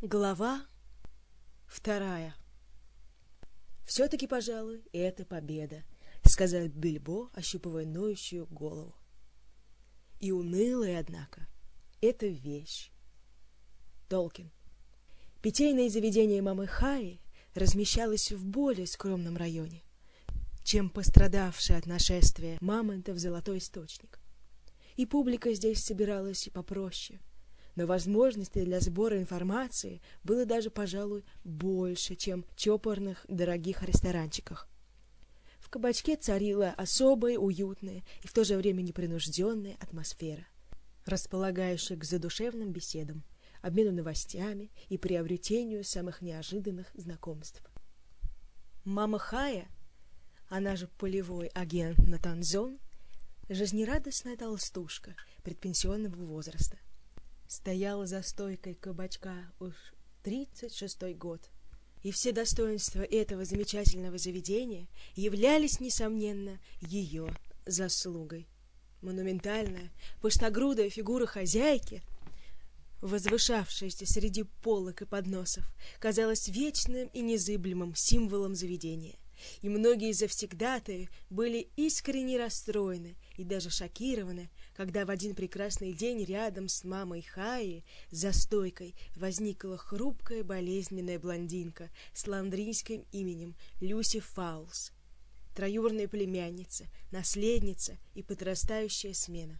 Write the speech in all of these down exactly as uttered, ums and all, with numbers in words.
Глава вторая. «Все-таки, пожалуй, это победа», — сказал Бильбо, ощупывая ноющую голову. «И унылая, однако, это вещь». Толкин. Питейное заведение мамы Хаи размещалось в более скромном районе, чем пострадавший от нашествия мамонтов Золотой Источник. И публика здесь собиралась и попроще. Но возможностей для сбора информации было даже, пожалуй, больше, чем в чопорных дорогих ресторанчиках. В кабачке царила особая, уютная и в то же время непринужденная атмосфера, располагающая к задушевным беседам, обмену новостями и приобретению самых неожиданных знакомств. Мама Хая, она же полевой агент Натанзон, жизнерадостная толстушка предпенсионного возраста, стояла за стойкой кабачка уж тридцать шестой год, и все достоинства этого замечательного заведения являлись, несомненно, ее заслугой. Монументальная, пышногрудая фигура хозяйки, возвышавшаяся среди полок и подносов, казалась вечным и незыблемым символом заведения, и многие завсегдатаи были искренне расстроены и даже шокированы, когда в один прекрасный день рядом с мамой Хаи за стойкой возникла хрупкая болезненная блондинка с ландрийским именем Люси Фаулс, троюродная племянница, наследница и подрастающая смена.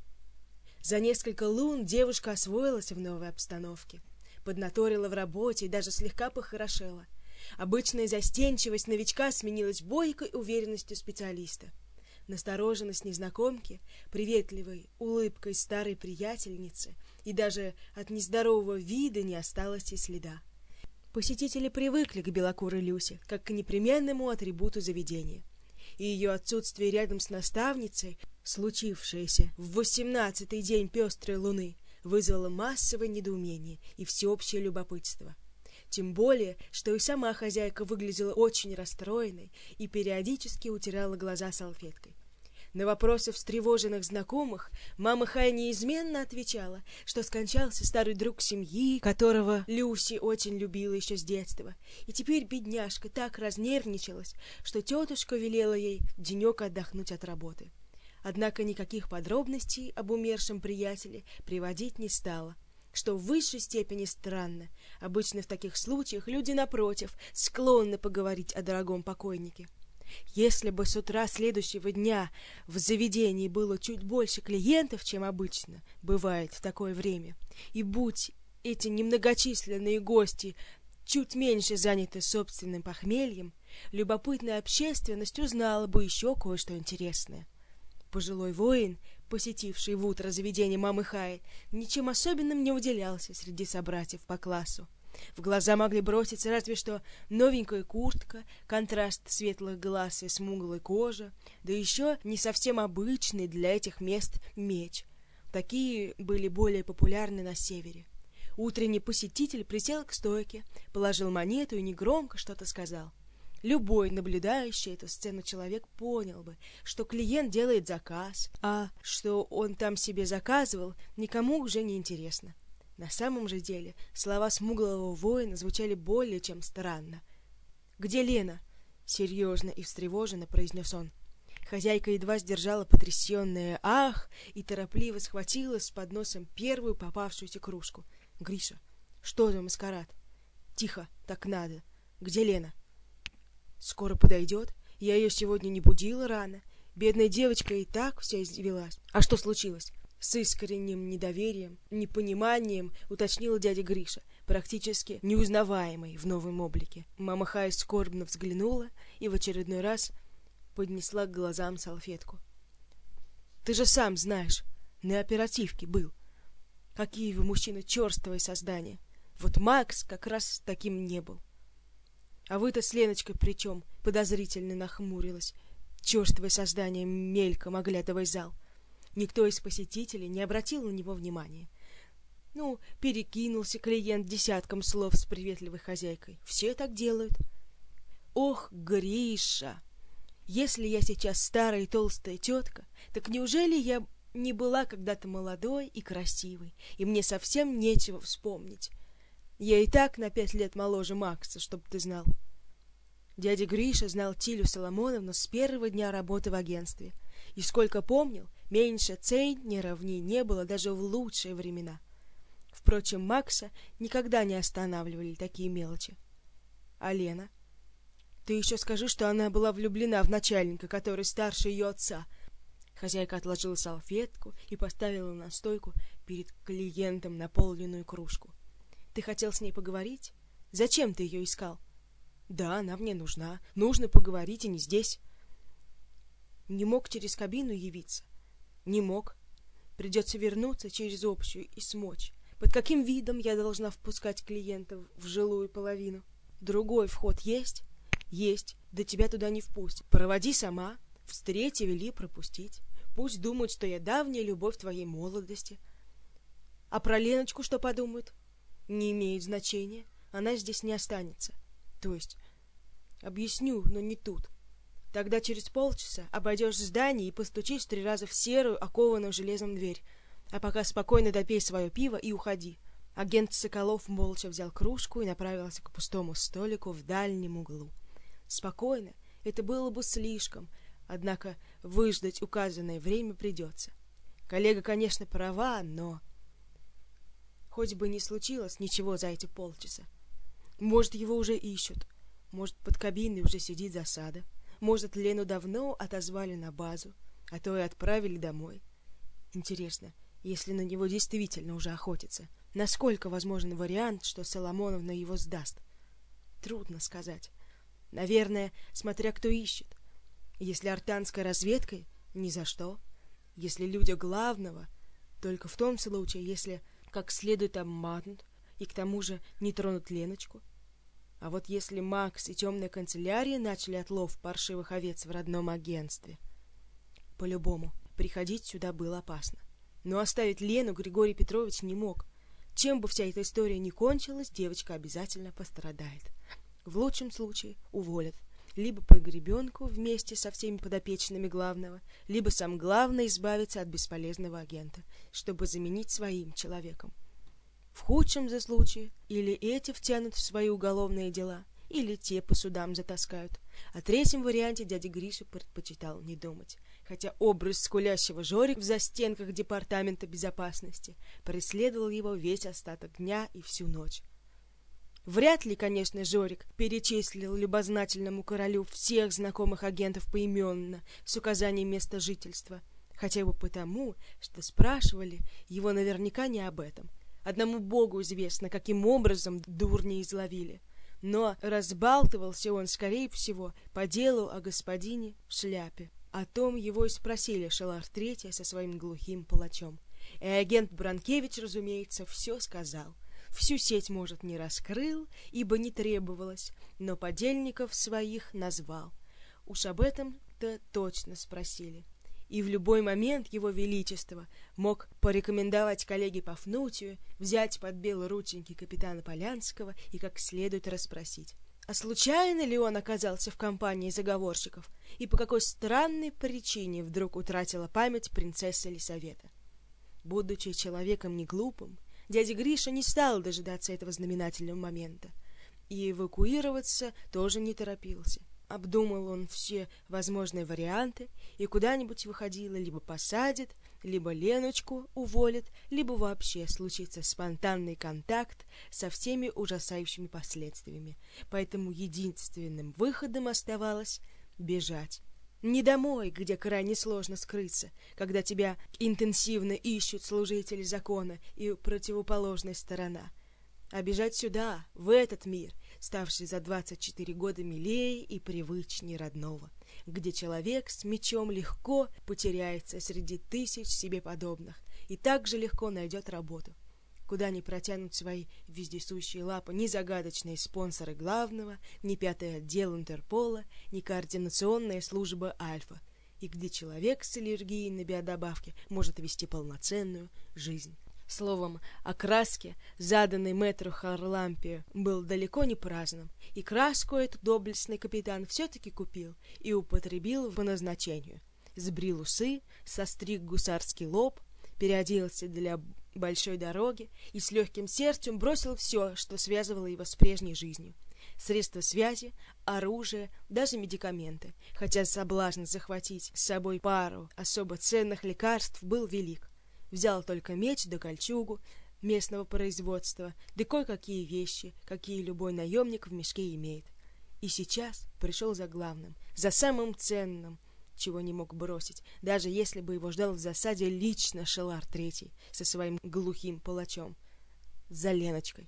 За несколько лун девушка освоилась в новой обстановке, поднаторила в работе и даже слегка похорошела. Обычная застенчивость новичка сменилась бойкой уверенностью специалиста. Настороженность незнакомки, приветливой улыбкой старой приятельницы, и даже от нездорового вида не осталось и следа. Посетители привыкли к белокурой Люсе, как к непременному атрибуту заведения, и ее отсутствие рядом с наставницей, случившееся в восемнадцатый день пестрой луны, вызвало массовое недоумение и всеобщее любопытство. Тем более, что и сама хозяйка выглядела очень расстроенной и периодически утирала глаза салфеткой. На вопросы встревоженных знакомых мама Хай неизменно отвечала, что скончался старый друг семьи, которого Люси очень любила еще с детства, и теперь бедняжка так разнервничалась, что тетушка велела ей денек отдохнуть от работы. Однако никаких подробностей об умершем приятеле приводить не стала, что в высшей степени странно. Обычно в таких случаях люди, напротив, склонны поговорить о дорогом покойнике. Если бы с утра следующего дня в заведении было чуть больше клиентов, чем обычно бывает в такое время, и будь эти немногочисленные гости чуть меньше заняты собственным похмельем, любопытная общественность узнала бы еще кое-что интересное. Пожилой воин, посетивший в утро заведение мамы Хаи, ничем особенным не уделялся среди собратьев по классу. В глаза могли броситься разве что новенькая куртка, контраст светлых глаз и смуглой кожи, да еще не совсем обычный для этих мест меч. Такие были более популярны на севере. Утренний посетитель присел к стойке, положил монету и негромко что-то сказал. Любой, наблюдающий эту сцену человек, понял бы, что клиент делает заказ, а что он там себе заказывал, никому уже не интересно. На самом же деле слова смуглого воина звучали более чем странно. «Где Лена?» — серьезно и встревоженно произнес он. Хозяйка едва сдержала потрясенное «ах» и торопливо схватила с подносом первую попавшуюся кружку. «Гриша, что за маскарад?» «Тихо, так надо. Где Лена?» «Скоро подойдет. Я ее сегодня не будила рано. Бедная девочка и так вся извелась. А что случилось?» С искренним недоверием, непониманием уточнил дядя Гриша, практически неузнаваемый в новом облике. Мама Хай скорбно взглянула и в очередной раз поднесла к глазам салфетку. «Ты же сам знаешь, на оперативке был. Какие вы, мужчины, черствое создание. Вот Макс как раз таким не был. А вы-то с Леночкой при чем?» — подозрительно нахмурилась черствое создание, мельком оглядывая зал. Никто из посетителей не обратил на него внимания. Ну, перекинулся клиент десятком слов с приветливой хозяйкой. Все так делают. Ох, Гриша! Если я сейчас старая и толстая тетка, так неужели я не была когда-то молодой и красивой, и мне совсем нечего вспомнить? Я и так на пять лет моложе Макса, чтоб ты знал. Дядя Гриша знал Тилю Соломоновну с первого дня работы в агентстве. И сколько помнил, меньше центнера в ней не было даже в лучшие времена. Впрочем, Макса никогда не останавливали такие мелочи. А Лена? Ты еще скажи, что она была влюблена в начальника, который старше ее отца. Хозяйка отложила салфетку и поставила на стойку перед клиентом наполненную кружку. Ты хотел с ней поговорить? Зачем ты ее искал? Да, она мне нужна. Нужно поговорить, и не здесь. Не мог через кабину явиться? Не мог. Придется вернуться через общую и смочь. Под каким видом я должна впускать клиентов в жилую половину? Другой вход есть? Есть. Да тебя туда не впустят. Проводи сама. Встреть и вели пропустить. Пусть думают, что я давняя любовь твоей молодости. А про Леночку что подумают? Не имеет значения. Она здесь не останется. То есть, объясню, но не тут. Тогда через полчаса обойдешь здание и постучишь три раза в серую, окованную железом дверь. А пока спокойно допей свое пиво и уходи. Агент Соколов молча взял кружку и направился к пустому столику в дальнем углу. Спокойно, это было бы слишком, однако выждать указанное время придется. Коллега, конечно, права, но... Хоть бы не случилось ничего за эти полчаса. Может, его уже ищут. Может, под кабиной уже сидит засада. Может, Лену давно отозвали на базу, а то и отправили домой. Интересно, если на него действительно уже охотятся, насколько возможен вариант, что Соломоновна его сдаст? Трудно сказать. Наверное, смотря кто ищет. Если артанской разведкой, ни за что. Если люди главного, только в том случае, если как следует обманут и к тому же не тронут Леночку. А вот если Макс и темная канцелярия начали отлов паршивых овец в родном агентстве, по-любому приходить сюда было опасно. Но оставить Лену Григорий Петрович не мог. Чем бы вся эта история ни кончилась, девочка обязательно пострадает. В лучшем случае уволят. Либо под гребенку вместе со всеми подопечными главного, либо сам главный избавится от бесполезного агента, чтобы заменить своим человеком. В худшем же случае или эти втянут в свои уголовные дела, или те по судам затаскают. О третьем варианте дядя Гриша предпочитал не думать, хотя образ скулящего Жорика в застенках департамента безопасности преследовал его весь остаток дня и всю ночь. Вряд ли, конечно, Жорик перечислил любознательному королю всех знакомых агентов поименно с указанием места жительства, хотя бы потому, что спрашивали его наверняка не об этом. Одному Богу известно, каким образом дурни изловили. Но разбалтывался он, скорее всего, по делу о господине в шляпе. О том его и спросили Шелар Третья со своим глухим палачом. И агент Бранкевич, разумеется, все сказал. Всю сеть, может, не раскрыл, ибо не требовалось, но подельников своих назвал. Уж об этом-то точно спросили. И в любой момент его величество мог порекомендовать коллеге Пафнутию взять под белые рученьки капитана Полянского и как следует расспросить. А случайно ли он оказался в компании заговорщиков, и по какой странной причине вдруг утратила память принцесса Лисавета? Будучи человеком неглупым, дядя Гриша не стал дожидаться этого знаменательного момента, и эвакуироваться тоже не торопился. Обдумал он все возможные варианты и куда-нибудь выходило, либо посадит, либо Леночку уволит, либо вообще случится спонтанный контакт со всеми ужасающими последствиями. Поэтому единственным выходом оставалось бежать. Не домой, где крайне сложно скрыться, когда тебя интенсивно ищут служители закона и противоположная сторона, а бежать сюда, в этот мир, ставший за двадцать четыре года милее и привычнее родного, где человек с мечом легко потеряется среди тысяч себе подобных и так же легко найдет работу, куда не протянут свои вездесущие лапы ни загадочные спонсоры главного, ни пятый отдел Интерпола, ни координационная служба Альфа, и где человек с аллергией на биодобавки может вести полноценную жизнь. Словом, о краске, заданной мэтру Харлампию, был далеко не праздным, и краску этот доблестный капитан все-таки купил и употребил по назначению. Сбрил усы, состриг гусарский лоб, переоделся для большой дороги и с легким сердцем бросил все, что связывало его с прежней жизнью. Средства связи, оружие, даже медикаменты, хотя соблазн захватить с собой пару особо ценных лекарств был велик. Взял только меч да кольчугу местного производства, да кое-какие вещи, какие любой наемник в мешке имеет. И сейчас пришел за главным, за самым ценным, чего не мог бросить, даже если бы его ждал в засаде лично Шелар Третий со своим глухим палачом, за Леночкой.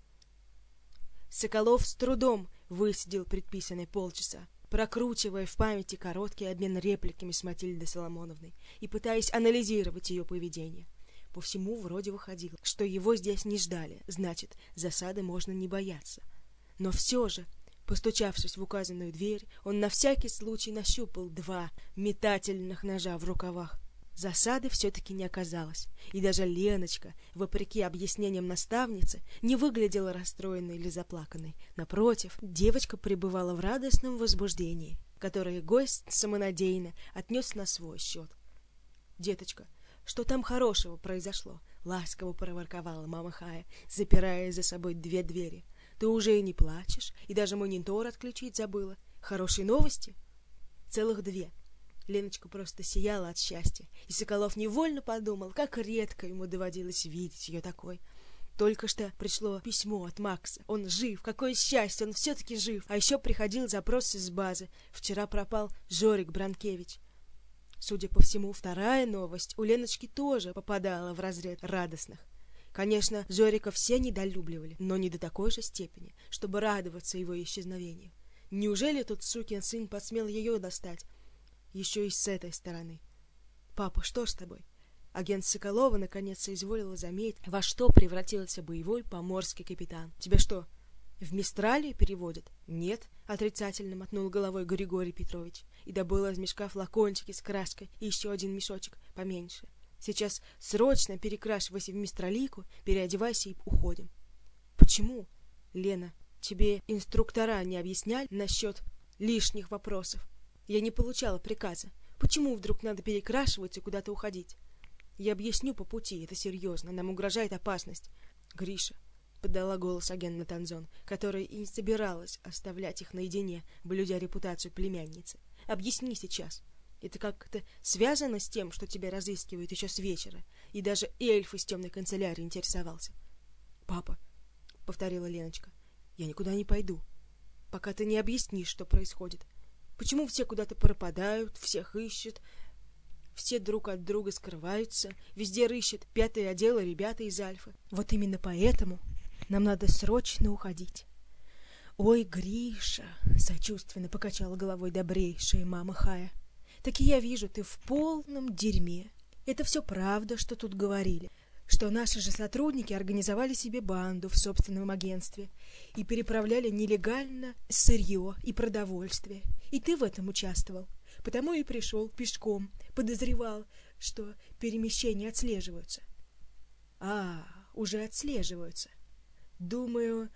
Соколов с трудом высидел предписанные полчаса, прокручивая в памяти короткий обмен репликами с Матильдой Соломоновной и пытаясь анализировать ее поведение. По всему вроде выходило, что его здесь не ждали, значит, засады можно не бояться. Но все же, постучавшись в указанную дверь, он на всякий случай нащупал два метательных ножа в рукавах. Засады все-таки не оказалось, и даже Леночка, вопреки объяснениям наставницы, не выглядела расстроенной или заплаканной. Напротив, девочка пребывала в радостном возбуждении, которое гость самонадеянно отнес на свой счет. «Деточка, что там хорошего произошло?» — ласково проворковала мама Хая, запирая за собой две двери. «Ты уже и не плачешь, и даже монитор отключить забыла. Хорошие новости?» «Целых две». Леночка просто сияла от счастья, и Соколов невольно подумал, как редко ему доводилось видеть ее такой. Только что пришло письмо от Макса. Он жив, какое счастье, он все-таки жив. А еще приходил запрос из базы. Вчера пропал Жорик Бранкевич. Судя по всему, вторая новость у Леночки тоже попадала в разряд радостных. Конечно, Жорика все недолюбливали, но не до такой же степени, чтобы радоваться его исчезновению. Неужели тот сукин сын посмел ее достать? Еще и с этой стороны. «Папа, что с тобой?» Агент Соколова наконец соизволила заметить, во что превратился боевой поморский капитан. «Тебя что, в Мистралию переводят?» «Нет», — отрицательно мотнул головой Григорий Петрович и добыл из мешка флакончики с краской и еще один мешочек поменьше. «Сейчас срочно перекрашивайся в Мистралийку, переодевайся и уходим». «Почему?» «Лена, тебе инструктора не объясняли насчет лишних вопросов?» «Я не получала приказа. Почему вдруг надо перекрашиваться и куда-то уходить?» «Я объясню по пути, это серьезно, нам угрожает опасность». «Гриша», — подала голос агент Натанзон, которая и не собиралась оставлять их наедине, блюдя репутацию племянницы. «Объясни сейчас. Это как-то связано с тем, что тебя разыскивают еще с вечера, и даже эльф из темной канцелярии интересовался». «Папа», — повторила Леночка, — «я никуда не пойду, пока ты не объяснишь, что происходит. Почему все куда-то пропадают, всех ищут, все друг от друга скрываются, везде рыщут пятый отдел и ребята из Альфы? Вот именно поэтому нам надо срочно уходить». «Ой, Гриша!» — сочувственно покачала головой добрейшая мама Хая. «Так и я вижу, ты в полном дерьме. Это все правда, что тут говорили, что наши же сотрудники организовали себе банду в собственном агентстве и переправляли нелегально сырье и продовольствие. И ты в этом участвовал, потому и пришел пешком, подозревал, что перемещения отслеживаются». «А, уже отслеживаются. Думаю,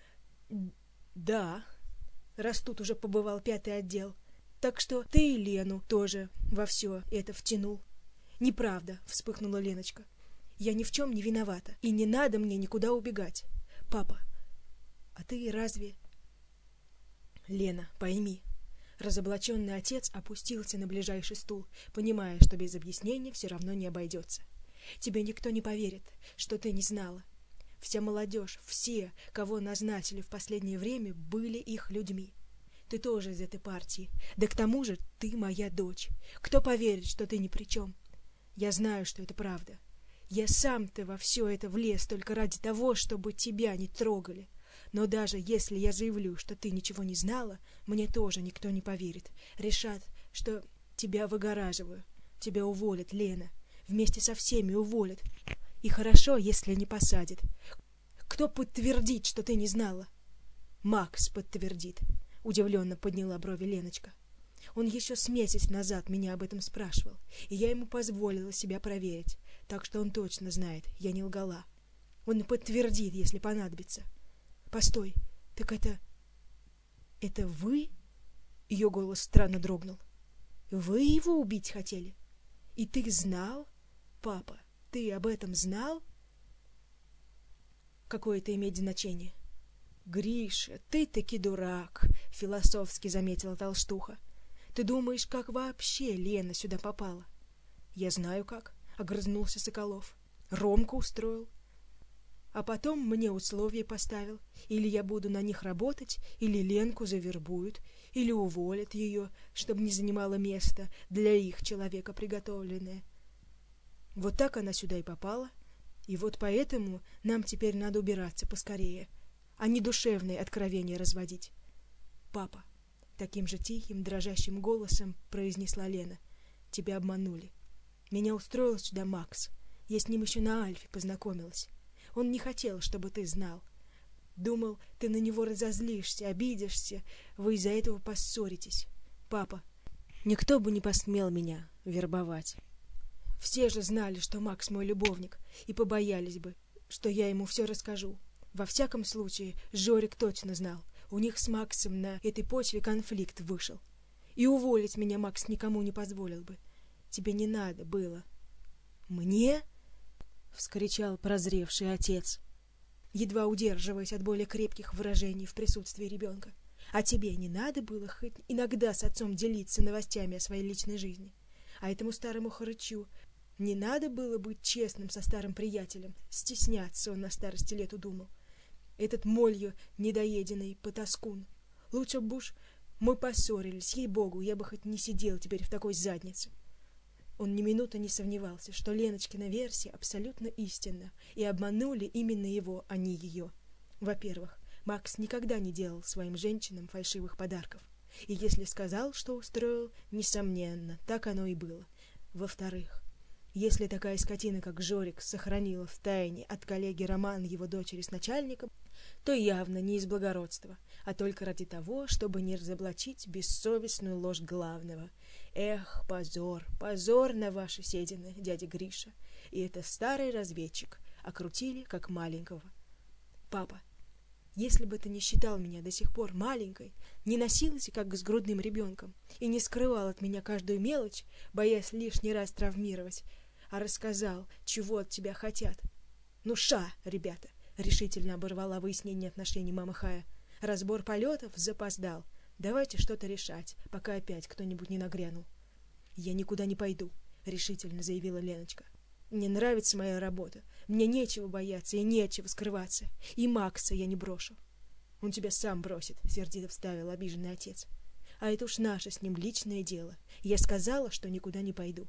да, раз тут уже побывал пятый отдел. Так что ты и Лену тоже во все это втянул». «Неправда», — вспыхнула Леночка. «Я ни в чем не виновата, и не надо мне никуда убегать. Папа, а ты разве...» «Лена, пойми». Разоблаченный отец опустился на ближайший стул, понимая, что без объяснений все равно не обойдется. «Тебе никто не поверит, что ты не знала. Вся молодежь, все, кого назначили в последнее время, были их людьми. Ты тоже из этой партии. Да к тому же ты моя дочь. Кто поверит, что ты ни при чем? Я знаю, что это правда. Я сам-то во все это влез только ради того, чтобы тебя не трогали. Но даже если я заявлю, что ты ничего не знала, мне тоже никто не поверит. Решат, что тебя выгораживаю. Тебя уволят, Лена. Вместе со всеми уволят. И хорошо, если не посадят. Кто подтвердит, что ты не знала?» «Макс подтвердит», — удивленно подняла брови Леночка. «Он еще с месяц назад меня об этом спрашивал, и я ему позволила себя проверить, так что он точно знает, я не лгала. Он подтвердит, если понадобится». «Постой, так это... это вы?» Ее голос странно дрогнул. «Вы его убить хотели? И ты знал? Папа, ты об этом знал?» какое это имеет значение? Гриша, ты таки дурак, философски заметила толстуха. Ты думаешь, как вообще Лена сюда попала? Я знаю как, огрызнулся Соколов. Ромка устроил. А потом мне условия поставил. Или я буду на них работать, или Ленку завербуют, или уволят ее, чтобы не занимала место для их человека приготовленное. Вот так она сюда и попала. И вот поэтому нам теперь надо убираться поскорее, а не душевные откровения разводить. Папа, таким же тихим, дрожащим голосом произнесла Лена, тебя обманули. Меня устроил сюда Макс. Я с ним еще на Альфе познакомилась. Он не хотел, чтобы ты знал. Думал, ты на него разозлишься, обидишься, вы из-за этого поссоритесь. Папа, никто бы не посмел меня вербовать. Все же знали, что Макс мой любовник, и побоялись бы, что я ему все расскажу. Во всяком случае, Жорик точно знал. У них с Максом на этой почве конфликт вышел. И уволить меня Макс никому не позволил бы. Тебе не надо было. Мне? — вскричал прозревший отец, едва удерживаясь от более крепких выражений в присутствии ребенка. А тебе не надо было хоть иногда с отцом делиться новостями о своей личной жизни? А этому старому хрычу не надо было быть честным со старым приятелем? Стесняться он на старости лет удумал. Этот молью недоеденный потаскун. Лучше б уж мы поссорились, ей-богу, я бы хоть не сидел теперь в такой заднице. Он ни минуты не сомневался, что Леночкина версия абсолютно истинна, и обманули именно его, а не ее. Во-первых, Макс никогда не делал своим женщинам фальшивых подарков, и если сказал, что устроил, несомненно, так оно и было. Во-вторых, если такая скотина, как Жорик, сохранила в тайне от коллеги роман его дочери с начальником, то явно не из благородства, а только ради того, чтобы не разоблачить бессовестную ложь главного. Эх, позор, позор на ваши седины, дядя Гриша. И это старый разведчик, окрутили как маленького. Папа, если бы ты не считал меня до сих пор маленькой, не носился как с грудным ребенком и не скрывал от меня каждую мелочь, боясь лишний раз травмировать, а рассказал, чего от тебя хотят. Ну ша, ребята, решительно оборвала выяснение отношений мама Хая. Разбор полетов запоздал. Давайте что-то решать, пока опять кто-нибудь не нагрянул. Я никуда не пойду, решительно заявила Леночка. Мне нравится моя работа. Мне нечего бояться и нечего скрываться. И Макса я не брошу. Он тебя сам бросит, сердито вставил обиженный отец. А это уж наше с ним личное дело. Я сказала, что никуда не пойду.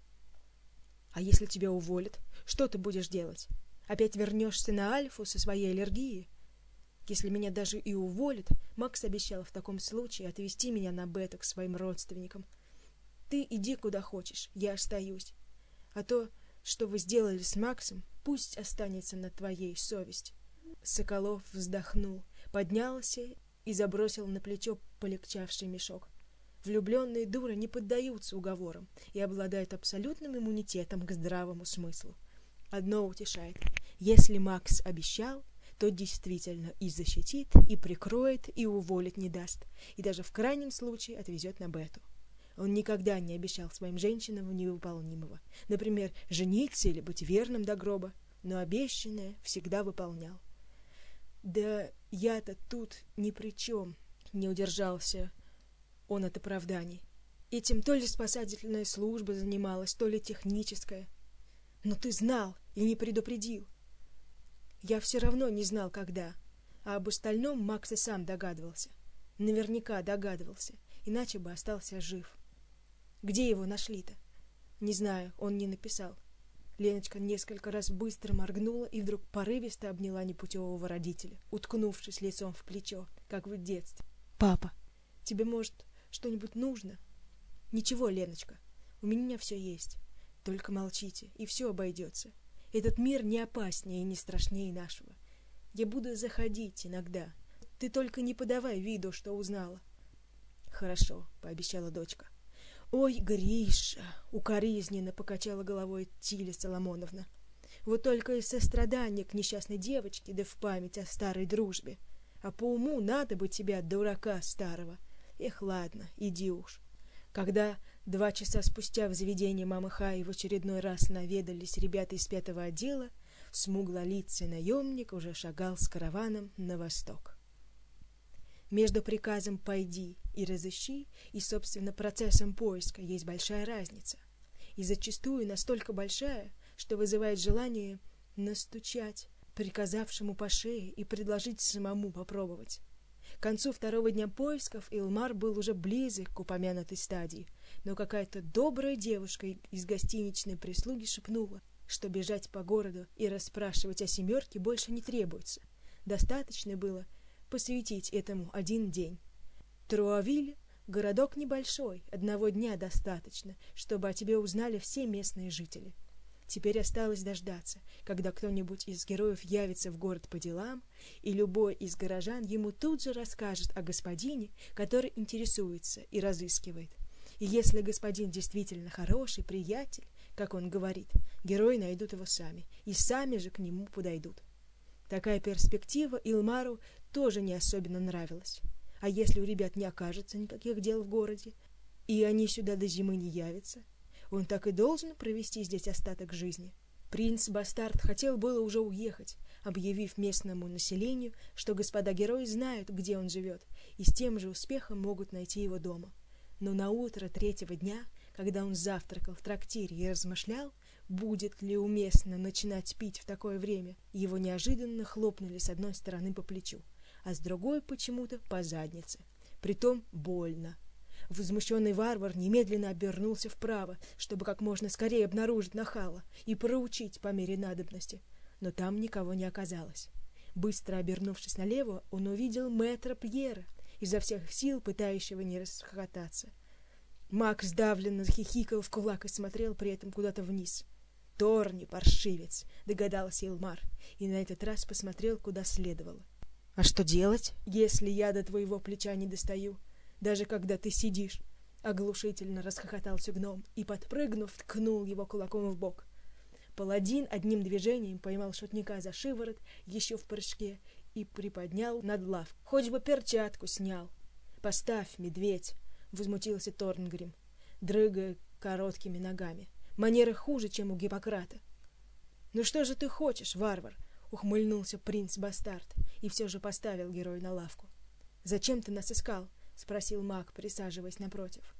А если тебя уволят, что ты будешь делать? Опять вернешься на Альфу со своей аллергией? Если меня даже и уволят, Макс обещал в таком случае отвезти меня на бета к своим родственникам. Ты иди куда хочешь, я остаюсь. А то, что вы сделали с Максом, пусть останется на твоей совести. Соколов вздохнул, поднялся и забросил на плечо полегчавший мешок. Влюбленные дуры не поддаются уговорам и обладают абсолютным иммунитетом к здравому смыслу. Одно утешает: если Макс обещал, то действительно и защитит, и прикроет, и уволить не даст, и даже в крайнем случае отвезет на бету. Он никогда не обещал своим женщинам невыполнимого, например, жениться или быть верным до гроба, но обещанное всегда выполнял. Да я-то тут ни при чем, не удержался он от оправданий. Этим то ли спасательная служба занималась, то ли техническая. Но ты знал и не предупредил. Я все равно не знал, когда, а об остальном Макс и сам догадывался. Наверняка догадывался, иначе бы остался жив. Где его нашли-то? Не знаю, он не написал. Леночка несколько раз быстро моргнула и вдруг порывисто обняла непутевого родителя, уткнувшись лицом в плечо, как в детстве. «Папа, тебе, может, что-нибудь нужно?» «Ничего, Леночка, у меня все есть. Только молчите, и все обойдется. Этот мир не опаснее и не страшнее нашего. Я буду заходить иногда. Ты только не подавай виду, что узнала». «Хорошо», — пообещала дочка. «Ой, Гриша!» — укоризненно покачала головой Тиля Соломоновна. «Вот только из сострадания к несчастной девочке, да в память о старой дружбе. А по уму надо бы тебя, дурака старого. Эх, ладно, иди уж». Когда два часа спустя в заведении мамы Хаи в очередной раз наведались ребята из пятого отдела, смуглолицый наемник уже шагал с караваном на восток. Между приказом «пойди» и «разыщи» и, собственно, процессом поиска есть большая разница. И зачастую настолько большая, что вызывает желание настучать приказавшему по шее и предложить самому попробовать. К концу второго дня поисков Илмар был уже близок к упомянутой стадии, но какая-то добрая девушка из гостиничной прислуги шепнула, что бежать по городу и расспрашивать о семерке больше не требуется. Достаточно было посвятить этому один день. Труавиль — городок небольшой, одного дня достаточно, чтобы о тебе узнали все местные жители. Теперь осталось дождаться, когда кто-нибудь из героев явится в город по делам, и любой из горожан ему тут же расскажет о господине, который интересуется и разыскивает. И если господин действительно хороший приятель, как он говорит, герои найдут его сами, и сами же к нему подойдут. Такая перспектива Илмару тоже не особенно нравилась. А если у ребят не окажется никаких дел в городе, и они сюда до зимы не явятся, он так и должен провести здесь остаток жизни. Принц-бастард хотел было уже уехать, объявив местному населению, что господа герои знают, где он живет, и с тем же успехом могут найти его дома. Но на утро третьего дня, когда он завтракал в трактире и размышлял, будет ли уместно начинать пить в такое время, его неожиданно хлопнули с одной стороны по плечу, а с другой почему-то по заднице. Притом больно. Возмущенный варвар немедленно обернулся вправо, чтобы как можно скорее обнаружить нахала и проучить по мере надобности. Но там никого не оказалось. Быстро обернувшись налево, он увидел мэтра Пьера, изо всех сил пытающего не расхохотаться. Маг сдавленно хихикал в кулак и смотрел при этом куда-то вниз. «Торни, паршивец!» — догадался Илмар, и на этот раз посмотрел, куда следовало. «А что делать, если я до твоего плеча не достаю, даже когда ты сидишь?» — оглушительно расхохотался гном и, подпрыгнув, ткнул его кулаком в бок. Паладин одним движением поймал шутника за шиворот еще в прыжке и приподнял над лавкой. «Хоть бы перчатку снял!» «Поставь, медведь!» — возмутился Торнгрим, дрыгая короткими ногами. «Манеры хуже, чем у Гиппократа». «Ну что же ты хочешь, варвар?» — ухмыльнулся принц-бастард и все же поставил героя на лавку. «Зачем ты нас искал?» — спросил маг, присаживаясь напротив.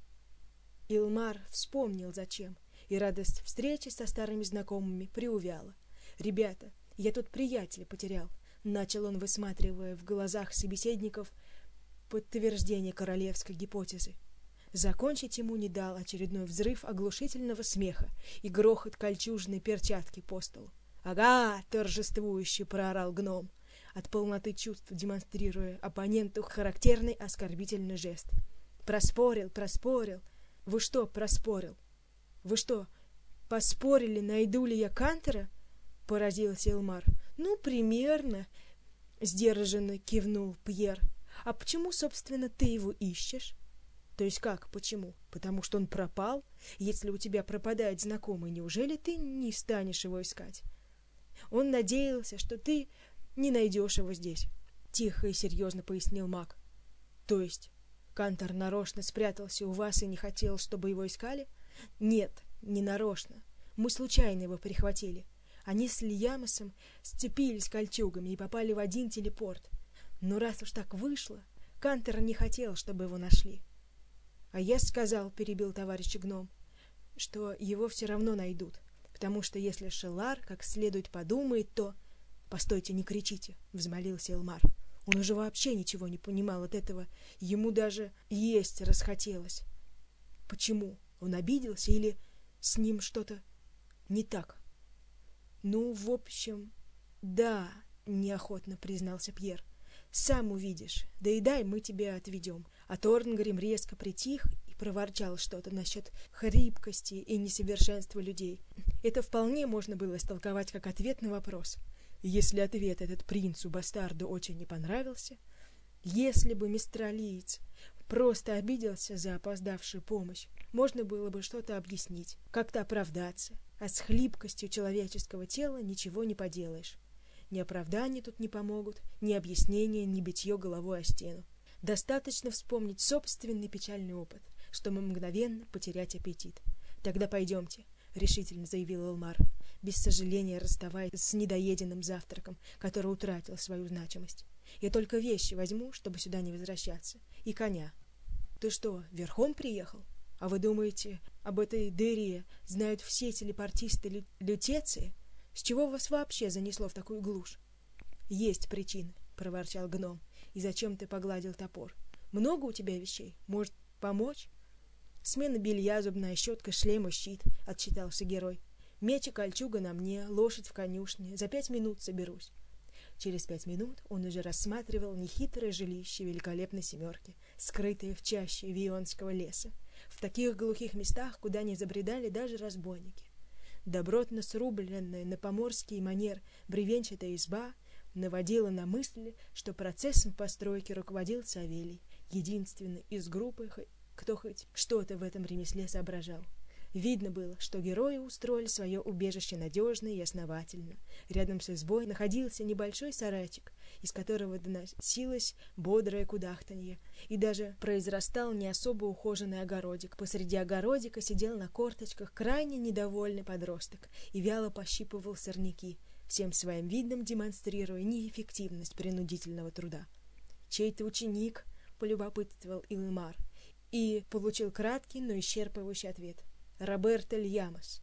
Илмар вспомнил зачем, и радость встречи со старыми знакомыми приувяла. «Ребята, я тут приятеля потерял», — начал он, высматривая в глазах собеседников подтверждение королевской гипотезы. Закончить ему не дал очередной взрыв оглушительного смеха и грохот кольчужной перчатки по столу. «Ага!» — торжествующе проорал гном, от полноты чувств демонстрируя оппоненту характерный оскорбительный жест. «Проспорил, проспорил! Вы что проспорил? Вы что, поспорили, найду ли я Кантера?» — поразился Илмар. «Ну, примерно», — сдержанно кивнул Пьер. «А почему, собственно, ты его ищешь?» «То есть как, почему? Потому что он пропал? Если у тебя пропадает знакомый, неужели ты не станешь его искать?» «Он надеялся, что ты не найдешь его здесь», — тихо и серьезно пояснил маг. «То есть Кантор нарочно спрятался у вас и не хотел, чтобы его искали?» «Нет, не нарочно. Мы случайно его перехватили. Они с Лиямосом сцепились кольчугами и попали в один телепорт. Но раз уж так вышло, Кантор не хотел, чтобы его нашли». «А я сказал, — перебил товарищ гном, — что его все равно найдут, потому что если Шелар как следует подумает, то...» «Постойте, не кричите!» — взмолился Илмар. Он уже вообще ничего не понимал от этого, ему даже есть расхотелось. Почему? Он обиделся или с ним что-то не так? «Ну, в общем, да», — неохотно признался Пьер. «Сам увидишь. Да и дай, мы тебя отведем». А Торнгрим резко притих и проворчал что-то насчет хрипкости и несовершенства людей. Это вполне можно было истолковать как ответ на вопрос. Если ответ этот принцу-бастарду очень не понравился, если бы мистралиец просто обиделся за опоздавшую помощь, можно было бы что-то объяснить, как-то оправдаться, а с хлипкостью человеческого тела ничего не поделаешь. Ни оправдания тут не помогут, ни объяснения, ни битье головой о стену. Достаточно вспомнить собственный печальный опыт, чтобы мгновенно потерять аппетит. «Тогда пойдемте», — решительно заявил Илмар, без сожаления расставаясь с недоеденным завтраком, который утратил свою значимость. «Я только вещи возьму, чтобы сюда не возвращаться, и коня». «Ты что, верхом приехал? А вы думаете, об этой дыре знают все телепортисты лю Лютеции? С чего вас вообще занесло в такую глушь?» «Есть причины», — проворчал гном, и зачем ты погладил топор. «Много у тебя вещей? Может, помочь?» «Смена белья, зубная щетка, шлем и щит», — отчитался герой. «Меч и кольчуга на мне, лошадь в конюшне. За пять минут соберусь». Через пять минут он уже рассматривал нехитрое жилище великолепной семерки, скрытое в чаще вионского леса, в таких глухих местах, куда не забредали даже разбойники. Добротно срубленная на поморский манер бревенчатая изба наводила на мысль, что процессом постройки руководил Савелий, единственный из группы, кто хоть что-то в этом ремесле соображал. Видно было, что герои устроили свое убежище надежно и основательно. Рядом с избой находился небольшой сарайчик, из которого доносилось бодрое кудахтанье, и даже произрастал не особо ухоженный огородик. Посреди огородика сидел на корточках крайне недовольный подросток и вяло пощипывал сорняки, всем своим видом демонстрируя неэффективность принудительного труда. «Чей-то ученик?» — полюбопытствовал Илмар, и получил краткий, но исчерпывающий ответ. «Роберто Льямос».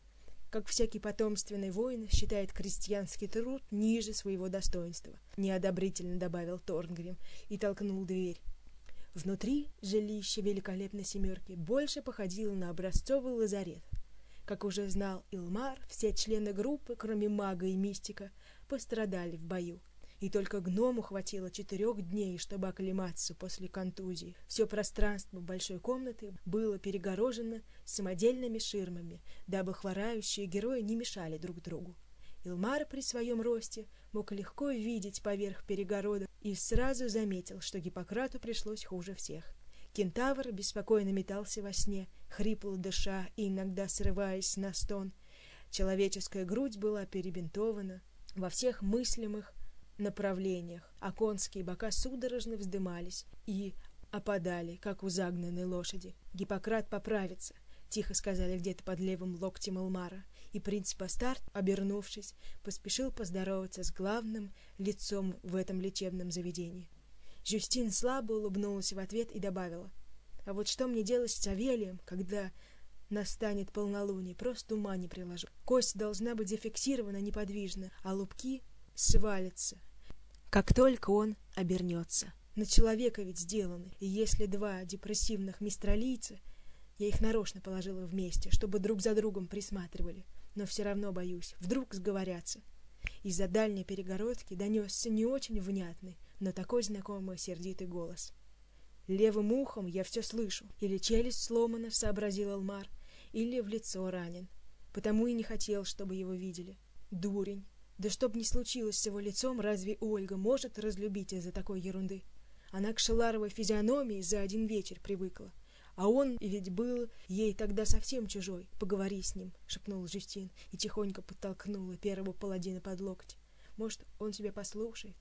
Как всякий потомственный воин считает крестьянский труд ниже своего достоинства, неодобрительно добавил Торнгрим и толкнул дверь. Внутри жилище великолепной семерки больше походило на образцовый лазарет. Как уже знал Илмар, все члены группы, кроме мага и мистика, пострадали в бою. И только гному хватило четырех дней, чтобы оклематься после контузии. Все пространство большой комнаты было перегорожено самодельными ширмами, дабы хворающие герои не мешали друг другу. Илмар при своем росте мог легко видеть поверх перегородок и сразу заметил, что Гиппократу пришлось хуже всех. Кентавр беспокойно метался во сне, хрипло дыша и иногда срываясь на стон. Человеческая грудь была перебинтована во всех мыслимых направлениях, а конские бока судорожно вздымались и опадали, как у загнанной лошади. «Гиппократ поправится», — тихо сказали где-то под левым локтем Илмара, и принц Бастард, обернувшись, поспешил поздороваться с главным лицом в этом лечебном заведении. Жюстин слабо улыбнулась в ответ и добавила: «А вот что мне делать с Савелием, когда настанет полнолуние, просто ума не приложу. Кость должна быть зафиксирована неподвижно, а лупки свалятся, как только он обернется. На человека ведь сделаны, и если два депрессивных мистралийца, я их нарочно положила вместе, чтобы друг за другом присматривали, но все равно боюсь, вдруг сговорятся». Из-за дальней перегородки донесся не очень внятный, но такой знакомый сердитый голос. «Левым ухом я все слышу. Или челюсть сломана», — сообразил Илмар, «или в лицо ранен. Потому и не хотел, чтобы его видели. Дурень. Да чтоб ни случилось с его лицом, разве Ольга может разлюбить из-за такой ерунды? Она к Шеларовой физиономии за один вечер привыкла. А он ведь был ей тогда совсем чужой. Поговори с ним», — шепнул Жюстин и тихонько подтолкнула первого паладина под локоть. «Может, он тебя послушает?»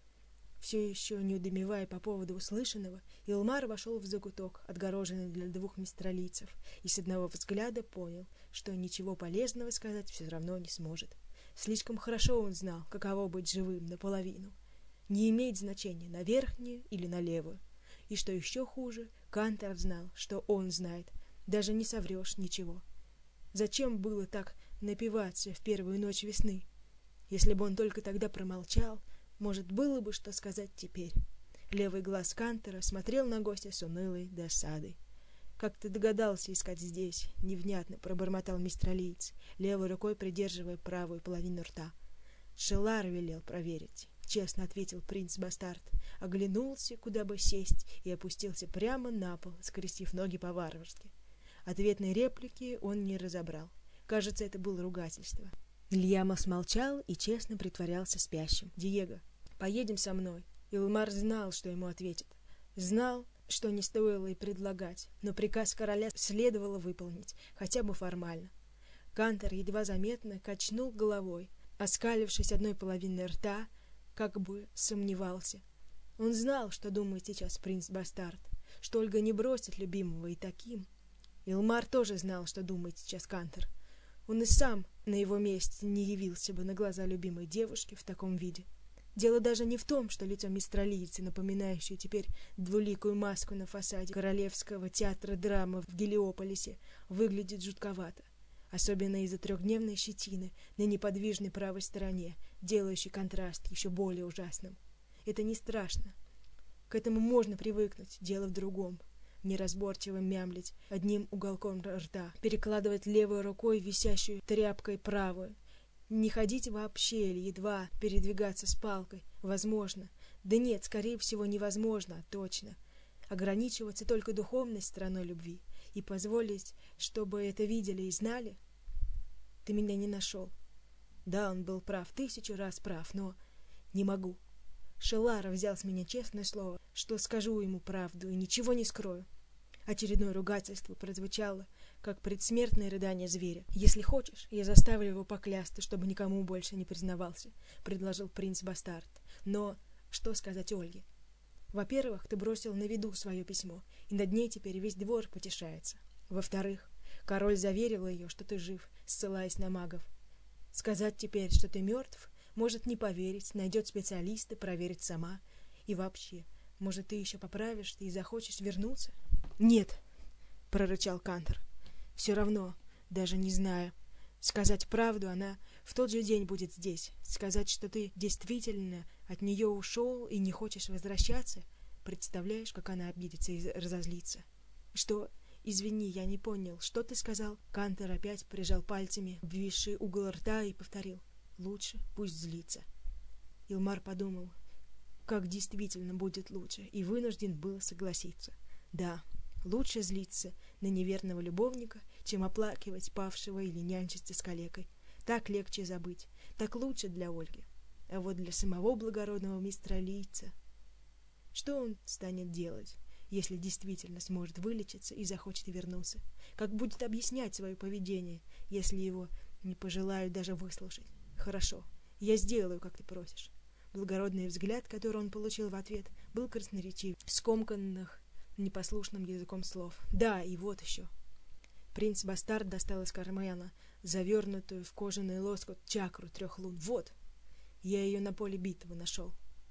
Все еще не удумевая по поводу услышанного, Илмар вошел в закуток, отгороженный для двух мистралийцев, и с одного взгляда понял, что ничего полезного сказать все равно не сможет. Слишком хорошо он знал, каково быть живым наполовину. Не имеет значения, на верхнюю или на левую. И что еще хуже, Кантор знал, что он знает. Даже не соврешь ничего. Зачем было так напиваться в первую ночь весны? Если бы он только тогда промолчал, может, было бы что сказать теперь. Левый глаз Кантора смотрел на гостя с унылой досадой. «Как ты догадался искать здесь?» — невнятно пробормотал мистралиец, левой рукой придерживая правую половину рта. «Шелар велел проверить», — честно ответил принц Бастард, оглянулся, куда бы сесть, и опустился прямо на пол, скрестив ноги по-варварски. Ответной реплики он не разобрал. Кажется, это было ругательство. Льямос молчал и честно притворялся спящим. «Диего, поедем со мной». Илмар знал, что ему ответят. Знал, что не стоило и предлагать, но приказ короля следовало выполнить, хотя бы формально. Кантор едва заметно качнул головой, оскалившись одной половиной рта, как бы сомневался. Он знал, что думает сейчас принц Бастард, что Ольга не бросит любимого и таким. Илмар тоже знал, что думает сейчас Кантор. Он и сам на его месте не явился бы на глаза любимой девушки в таком виде. Дело даже не в том, что лицо мистралийцы, напоминающее теперь двуликую маску на фасаде Королевского театра драмы в Гелиополисе, выглядит жутковато, особенно из-за трехдневной щетины на неподвижной правой стороне, делающей контраст еще более ужасным. Это не страшно. К этому можно привыкнуть, дело в другом. Неразборчиво мямлить одним уголком рта, перекладывать левой рукой висящую тряпкой правую, не ходить вообще или едва передвигаться с палкой. Возможно. Да нет, скорее всего, невозможно, а точно. Ограничиваться только духовной стороной любви и позволить, чтобы это видели и знали. Ты меня не нашел. Да, он был прав, тысячу раз прав, но не могу. Шеллар взял с меня честное слово, что скажу ему правду и ничего не скрою. Очередное ругательство прозвучало, как предсмертное рыдание зверя. «Если хочешь, я заставлю его поклясться, чтобы никому больше не признавался», — предложил принц-бастард. «Но что сказать Ольге? Во-первых, ты бросил на виду свое письмо, и над ней теперь весь двор потешается. Во-вторых, король заверил ее, что ты жив, ссылаясь на магов. Сказать теперь, что ты мертв, может не поверить, найдет специалиста, проверить сама. И вообще, может, ты еще поправишься и захочешь вернуться?» «Нет», — прорычал Кантор. «Все равно, даже не знаю. Сказать правду, она в тот же день будет здесь. Сказать, что ты действительно от нее ушел и не хочешь возвращаться, представляешь, как она обидится и разозлится». «Что? Извини, я не понял. Что ты сказал?» Кантор опять прижал пальцами обвисший угол рта и повторил: «Лучше пусть злится». Илмар подумал, как действительно будет лучше, и вынужден был согласиться. Да, лучше злиться на неверного любовника, чем оплакивать павшего или нянчиться с калекой. Так легче забыть, так лучше для Ольги. А вот для самого благородного мистралийца... Что он станет делать, если действительно сможет вылечиться и захочет вернуться? Как будет объяснять свое поведение, если его не пожелают даже выслушать? «Хорошо, я сделаю, как ты просишь». Благородный взгляд, который он получил в ответ, был красноречив, скомканных непослушным языком слов. «Да, и вот еще». Принц-бастард достал из кармана завернутую в кожаный лоскут чакру трех лун. «Вот, я ее на поле битвы нашел.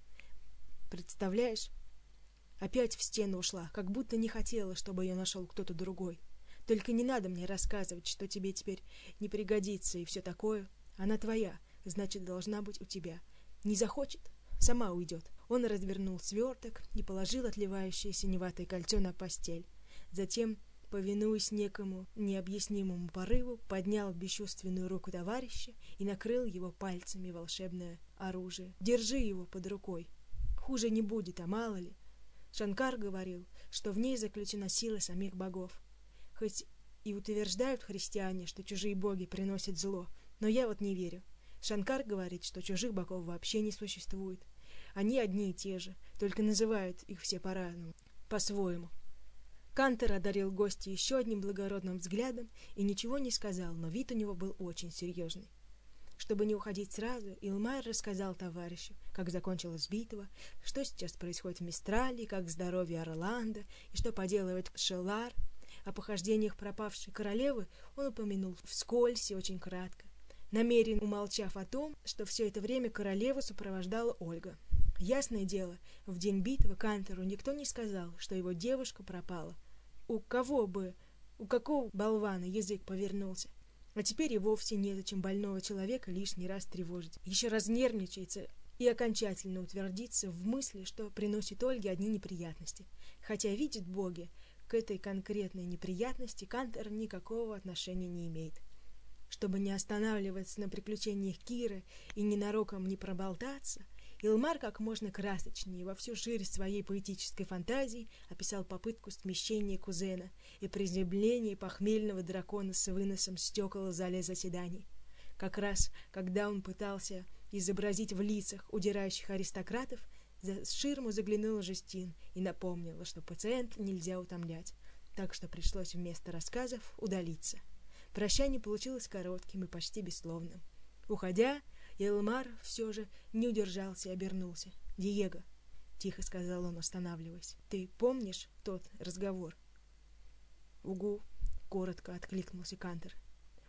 Представляешь? Опять в стену ушла, как будто не хотела, чтобы ее нашел кто-то другой. Только не надо мне рассказывать, что тебе теперь не пригодится и все такое. Она твоя, значит, должна быть у тебя. Не захочет — сама уйдет». Он развернул сверток и положил отливающее синеватое кольцо на постель. Затем, повинуясь некому необъяснимому порыву, поднял бесчувственную руку товарища и накрыл его пальцами волшебное оружие. «Держи его под рукой. Хуже не будет, а мало ли. Шанкар говорил, что в ней заключена сила самих богов. Хоть и утверждают христиане, что чужие боги приносят зло, но я вот не верю. Шанкар говорит, что чужих богов вообще не существует. Они одни и те же, только называют их все по-разному, по-своему». Кантор одарил гостя еще одним благородным взглядом и ничего не сказал, но вид у него был очень серьезный. Чтобы не уходить сразу, Илмар рассказал товарищу, как закончилась битва, что сейчас происходит в Мистрале, как здоровье Орландо и что поделывает Шеллар. О похождениях пропавшей королевы он упомянул вскользь и очень кратко, намеренно умолчав о том, что все это время королеву сопровождала Ольга. Ясное дело, в день битвы Кантору никто не сказал, что его девушка пропала. У кого бы, у какого болвана язык повернулся? А теперь и вовсе незачем больного человека лишний раз тревожить. Еще раз нервничается и окончательно утвердится в мысли, что приносит Ольге одни неприятности. Хотя, видит боги, к этой конкретной неприятности Кантор никакого отношения не имеет. Чтобы не останавливаться на приключениях Киры и ненароком не проболтаться, Илмар как можно красочнее во всю ширь своей поэтической фантазии описал попытку смещения кузена и приземления похмельного дракона с выносом стекол в зале заседаний. Как раз, когда он пытался изобразить в лицах удирающих аристократов, за ширму заглянула Жюстин и напомнила, что пациента нельзя утомлять, так что пришлось вместо рассказов удалиться. Прощание получилось коротким и почти бессловным. Уходя, Илмар все же не удержался и обернулся. «Диего», — тихо сказал он, останавливаясь, — «ты помнишь тот разговор?» «Угу», — коротко откликнулся Кантор.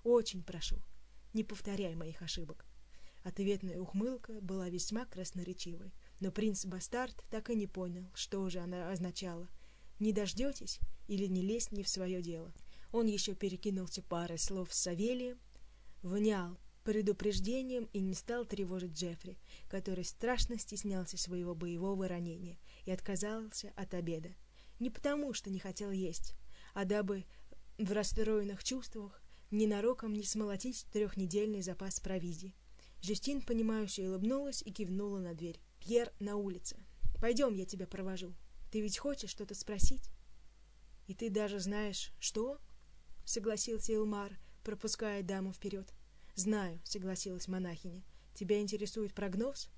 Очень прошу, не повторяй моих ошибок». Ответная ухмылка была весьма красноречивой, но принц-бастард так и не понял, что же она означала. «Не дождетесь» или «не лезть не в свое дело». Он еще перекинулся парой слов с Савелием, внял предупреждением и не стал тревожить Джеффри, который страшно стеснялся своего боевого ранения и отказался от обеда. Не потому, что не хотел есть, а дабы в расстроенных чувствах ненароком не смолотить трехнедельный запас провизии. Жюстин, понимающе улыбнулась и кивнула на дверь. «Пьер на улице. Пойдем, я тебя провожу. Ты ведь хочешь что-то спросить?» «И ты даже знаешь, что?» — согласился Илмар, пропуская даму вперед. «Знаю», — согласилась монахиня. «Тебя интересует прогноз?»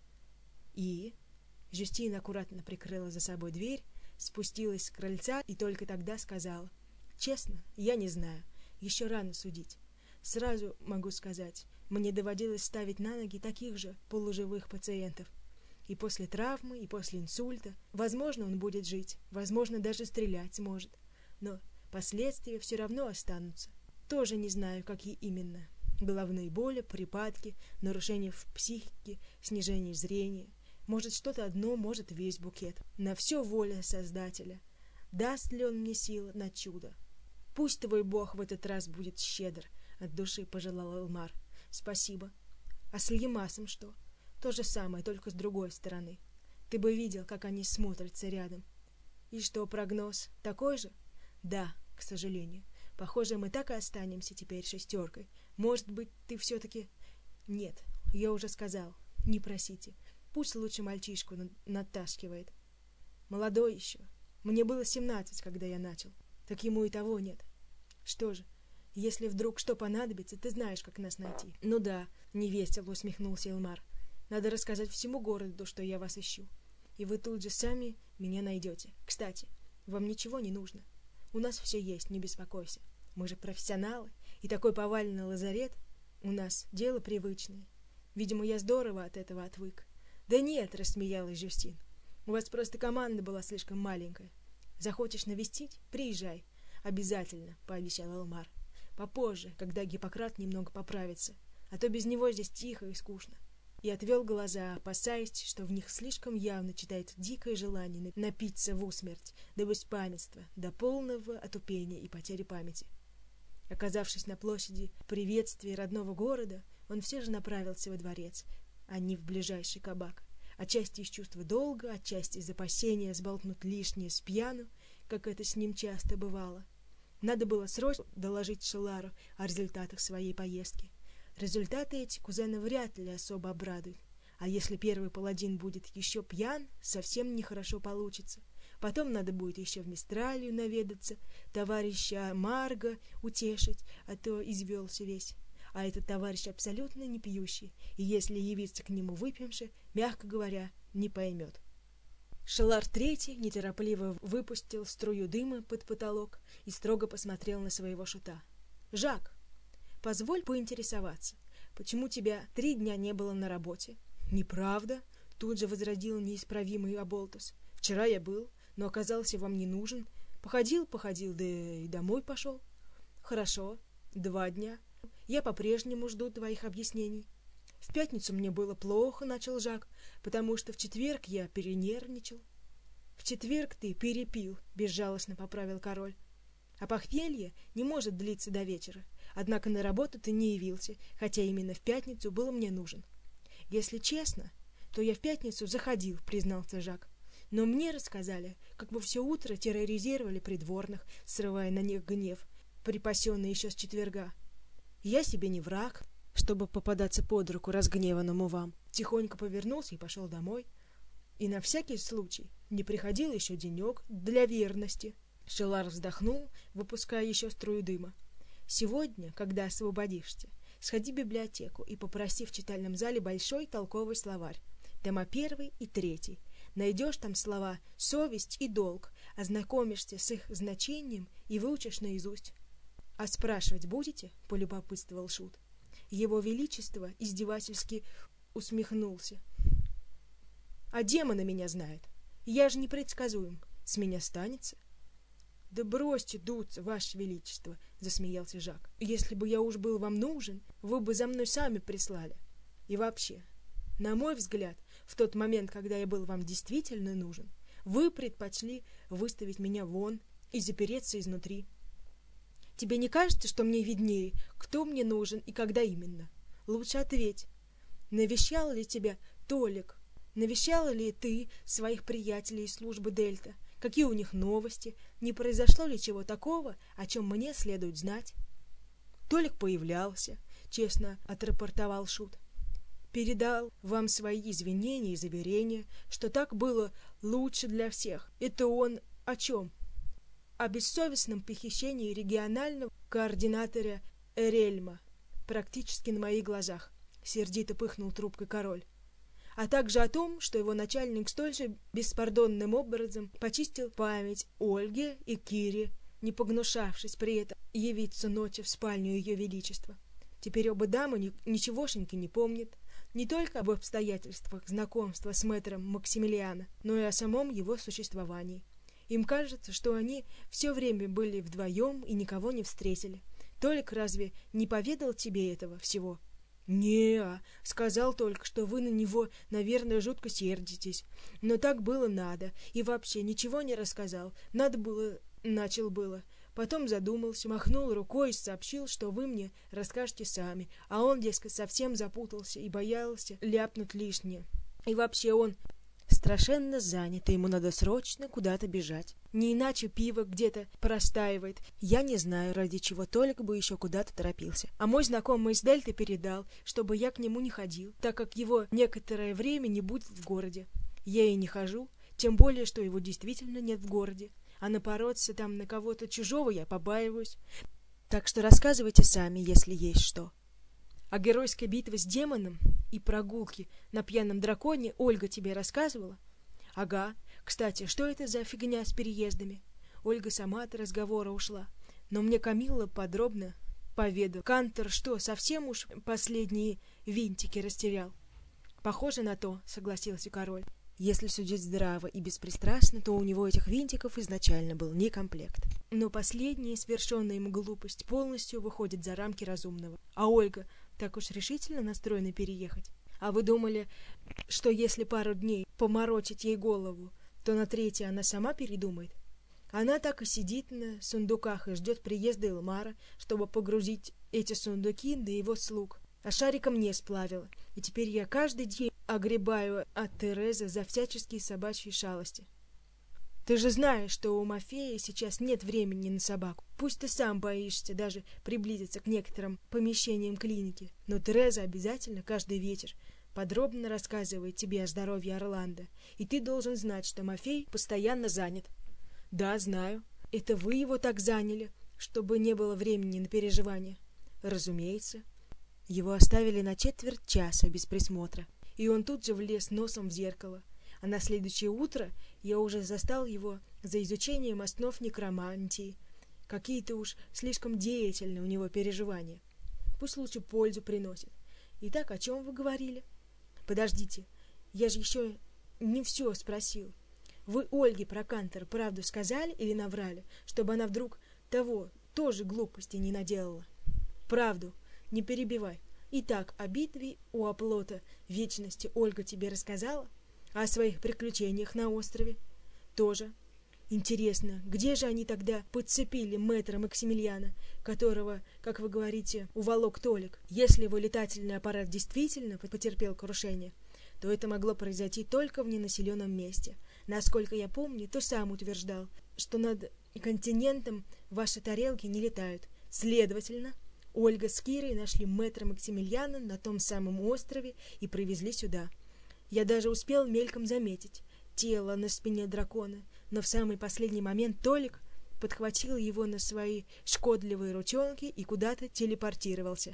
«И?» Жюстин аккуратно прикрыла за собой дверь, спустилась с крыльца и только тогда сказала: «Честно, я не знаю. Еще рано судить. Сразу могу сказать, мне доводилось ставить на ноги таких же полуживых пациентов. И после травмы, и после инсульта. Возможно, он будет жить, возможно, даже стрелять сможет. Но последствия все равно останутся. Тоже не знаю, какие именно. Головные боли, припадки, нарушения в психике, снижение зрения. Может, что-то одно, может, весь букет. На все воля Создателя. Даст ли он мне силы на чудо? Пусть твой бог в этот раз будет щедр», — от души пожелал Илмар. «Спасибо. А с Льемасом что? То же самое, только с другой стороны. Ты бы видел, как они смотрятся рядом. И что, прогноз такой же?» «Да, к сожалению. Похоже, мы так и останемся теперь шестеркой. Может быть, ты все-таки...» «Нет, я уже сказал. Не просите. Пусть лучше мальчишку натаскивает. Молодой еще. Мне было семнадцать, когда я начал. Так ему и того нет. Что же, если вдруг что понадобится, ты знаешь, как нас найти». «Ну да», — невесело усмехнулся Илмар. «Надо рассказать всему городу, что я вас ищу. И вы тут же сами меня найдете. Кстати, вам ничего не нужно. У нас все есть, не беспокойся. Мы же профессионалы, и такой поваленный лазарет у нас дело привычное. Видимо, я здорово от этого отвык». «Да нет», — рассмеялась Жюстин. «У вас просто команда была слишком маленькая. Захочешь навестить? Приезжай. Обязательно», — пообещал Илмар. «Попозже, когда Гиппократ немного поправится, а то без него здесь тихо и скучно». И отвел глаза, опасаясь, что в них слишком явно читается дикое желание напиться в усмерть, до беспамятства, до полного отупения и потери памяти. Оказавшись на площади приветствия родного города, он все же направился во дворец, а не в ближайший кабак. Отчасти из чувства долга, отчасти из опасения сболтнуть лишнее с пьяну, как это с ним часто бывало. Надо было срочно доложить Шелару о результатах своей поездки. Результаты эти кузена вряд ли особо обрадуют. А если первый паладин будет еще пьян, совсем нехорошо получится. Потом надо будет еще в Мистралию наведаться, товарища Марго утешить, а то извелся весь. А этот товарищ абсолютно не пьющий, и если явиться к нему выпивши, мягко говоря, не поймет. Шелар Третий неторопливо выпустил струю дыма под потолок и строго посмотрел на своего шута. «Жак, позволь поинтересоваться, почему тебя три дня не было на работе?» «Неправда», — тут же возразил неисправимый оболтус. «Вчера я был, но оказался вам не нужен. Походил, походил, да и домой пошел». «Хорошо, два дня. Я по-прежнему жду твоих объяснений». «В пятницу мне было плохо», — начал Жак, «потому что в четверг я перенервничал». «В четверг ты перепил», — безжалостно поправил король. «А похмелье не может длиться до вечера. Однако на работу ты не явился, хотя именно в пятницу был мне нужен». «Если честно, то я в пятницу заходил», — признался Жак. «Но мне рассказали, как вы все утро терроризировали придворных, срывая на них гнев, припасенный еще с четверга. Я себе не враг, чтобы попадаться под руку разгневанному вам». Тихонько повернулся и пошел домой. И на всякий случай не приходил еще денек для верности. Шелар вздохнул, выпуская еще струю дыма. «Сегодня, когда освободишься, сходи в библиотеку и попроси в читальном зале большой толковый словарь, тома первый и третий. Найдешь там слова «совесть» и «долг», ознакомишься с их значением и выучишь наизусть». «А спрашивать будете?» — полюбопытствовал шут. Его Величество издевательски усмехнулся. «А демоны меня знают. Я же непредсказуем. С меня станется». «Да бросьте дуться, Ваше Величество!» — засмеялся Жак. «Если бы я уж был вам нужен, вы бы за мной сами прислали. И вообще, на мой взгляд, в тот момент, когда я был вам действительно нужен, вы предпочли выставить меня вон и запереться изнутри. Тебе не кажется, что мне виднее, кто мне нужен и когда именно? Лучше ответь. Навещал ли тебя Толик? Навещала ли ты своих приятелей из службы Дельта? Какие у них новости? Не произошло ли чего такого, о чем мне следует знать?» «Толик появлялся», — честно отрапортовал Шут. «Передал вам свои извинения и заверения, что так было лучше для всех. Это он о чем? О бессовестном похищении регионального координатора Эрельма, практически на моих глазах», — сердито пыхнул трубкой король. «А также о том, что его начальник столь же беспардонным образом почистил память Ольге и Кире, не погнушавшись при этом явиться ночью в спальню ее величества. Теперь оба дамы ни ничегошеньки не помнят, не только об обстоятельствах знакомства с мэтром Максимилиана, но и о самом его существовании. Им кажется, что они все время были вдвоем и никого не встретили. Толик разве не поведал тебе этого всего?» «Не-а, сказал только, что вы на него, наверное, жутко сердитесь. Но так было надо. И вообще ничего не рассказал. Надо было, начал было. Потом задумался, махнул рукой и сообщил, что вы мне расскажете сами. А он, дескать, совсем запутался и боялся ляпнуть лишнее. И вообще он страшенно занят, и ему надо срочно куда-то бежать. Не иначе пиво где-то простаивает. Я не знаю, ради чего Толик бы еще куда-то торопился. А мой знакомый из Дельты передал, чтобы я к нему не ходил, так как его некоторое время не будет в городе. Я и не хожу, тем более, что его действительно нет в городе. А напороться там на кого-то чужого я побаиваюсь. Так что рассказывайте сами, если есть что». «О геройской битве с демоном и прогулке на пьяном драконе Ольга тебе рассказывала?» «Ага. Кстати, что это за фигня с переездами?» Ольга сама от разговора ушла, но мне Камилла подробно поведал. «Кантор что, совсем уж последние винтики растерял?» «Похоже на то», — согласился король. «Если судить здраво и беспристрастно, то у него этих винтиков изначально был не комплект. Но последняя совершенная им глупость полностью выходит за рамки разумного. А Ольга так уж решительно настроена переехать? А вы думали, что если пару дней поморочить ей голову, то на третье она сама передумает? Она так и сидит на сундуках и ждет приезда Элмара, чтобы погрузить эти сундуки на его слуг. А шарика мне сплавила, и теперь я каждый день огребаю от Терезы за всяческие собачьи шалости. Ты же знаешь, что у Мафея сейчас нет времени на собаку. Пусть ты сам боишься даже приблизиться к некоторым помещениям клиники, но Тереза обязательно каждый вечер подробно рассказывает тебе о здоровье Орландо, и ты должен знать, что Мафей постоянно занят». «Да, знаю. Это вы его так заняли, чтобы не было времени на переживания?» «Разумеется». Его оставили на четверть часа без присмотра, и он тут же влез носом в зеркало. А на следующее утро я уже застал его за изучением основ некромантии. Какие-то уж слишком деятельные у него переживания. Пусть лучше пользу приносит. Итак, о чем вы говорили? Подождите, я же еще не все спросил. Вы Ольге про Кантора правду сказали или наврали, чтобы она вдруг того тоже глупости не наделала? Правду, не перебивай. Итак, о битве у оплота вечности Ольга тебе рассказала? А о своих приключениях на острове? Тоже. Интересно, где же они тогда подцепили мэтра Максимилиана, которого, как вы говорите, уволок Толик? Если его летательный аппарат действительно потерпел крушение, то это могло произойти только в ненаселенном месте. Насколько я помню, то сам утверждал, что над континентом ваши тарелки не летают. Следовательно, Ольга с Кирой нашли мэтра Максимилиана на том самом острове и привезли сюда. Я даже успел мельком заметить тело на спине дракона, но в самый последний момент Толик подхватил его на свои шкодливые ручонки и куда-то телепортировался.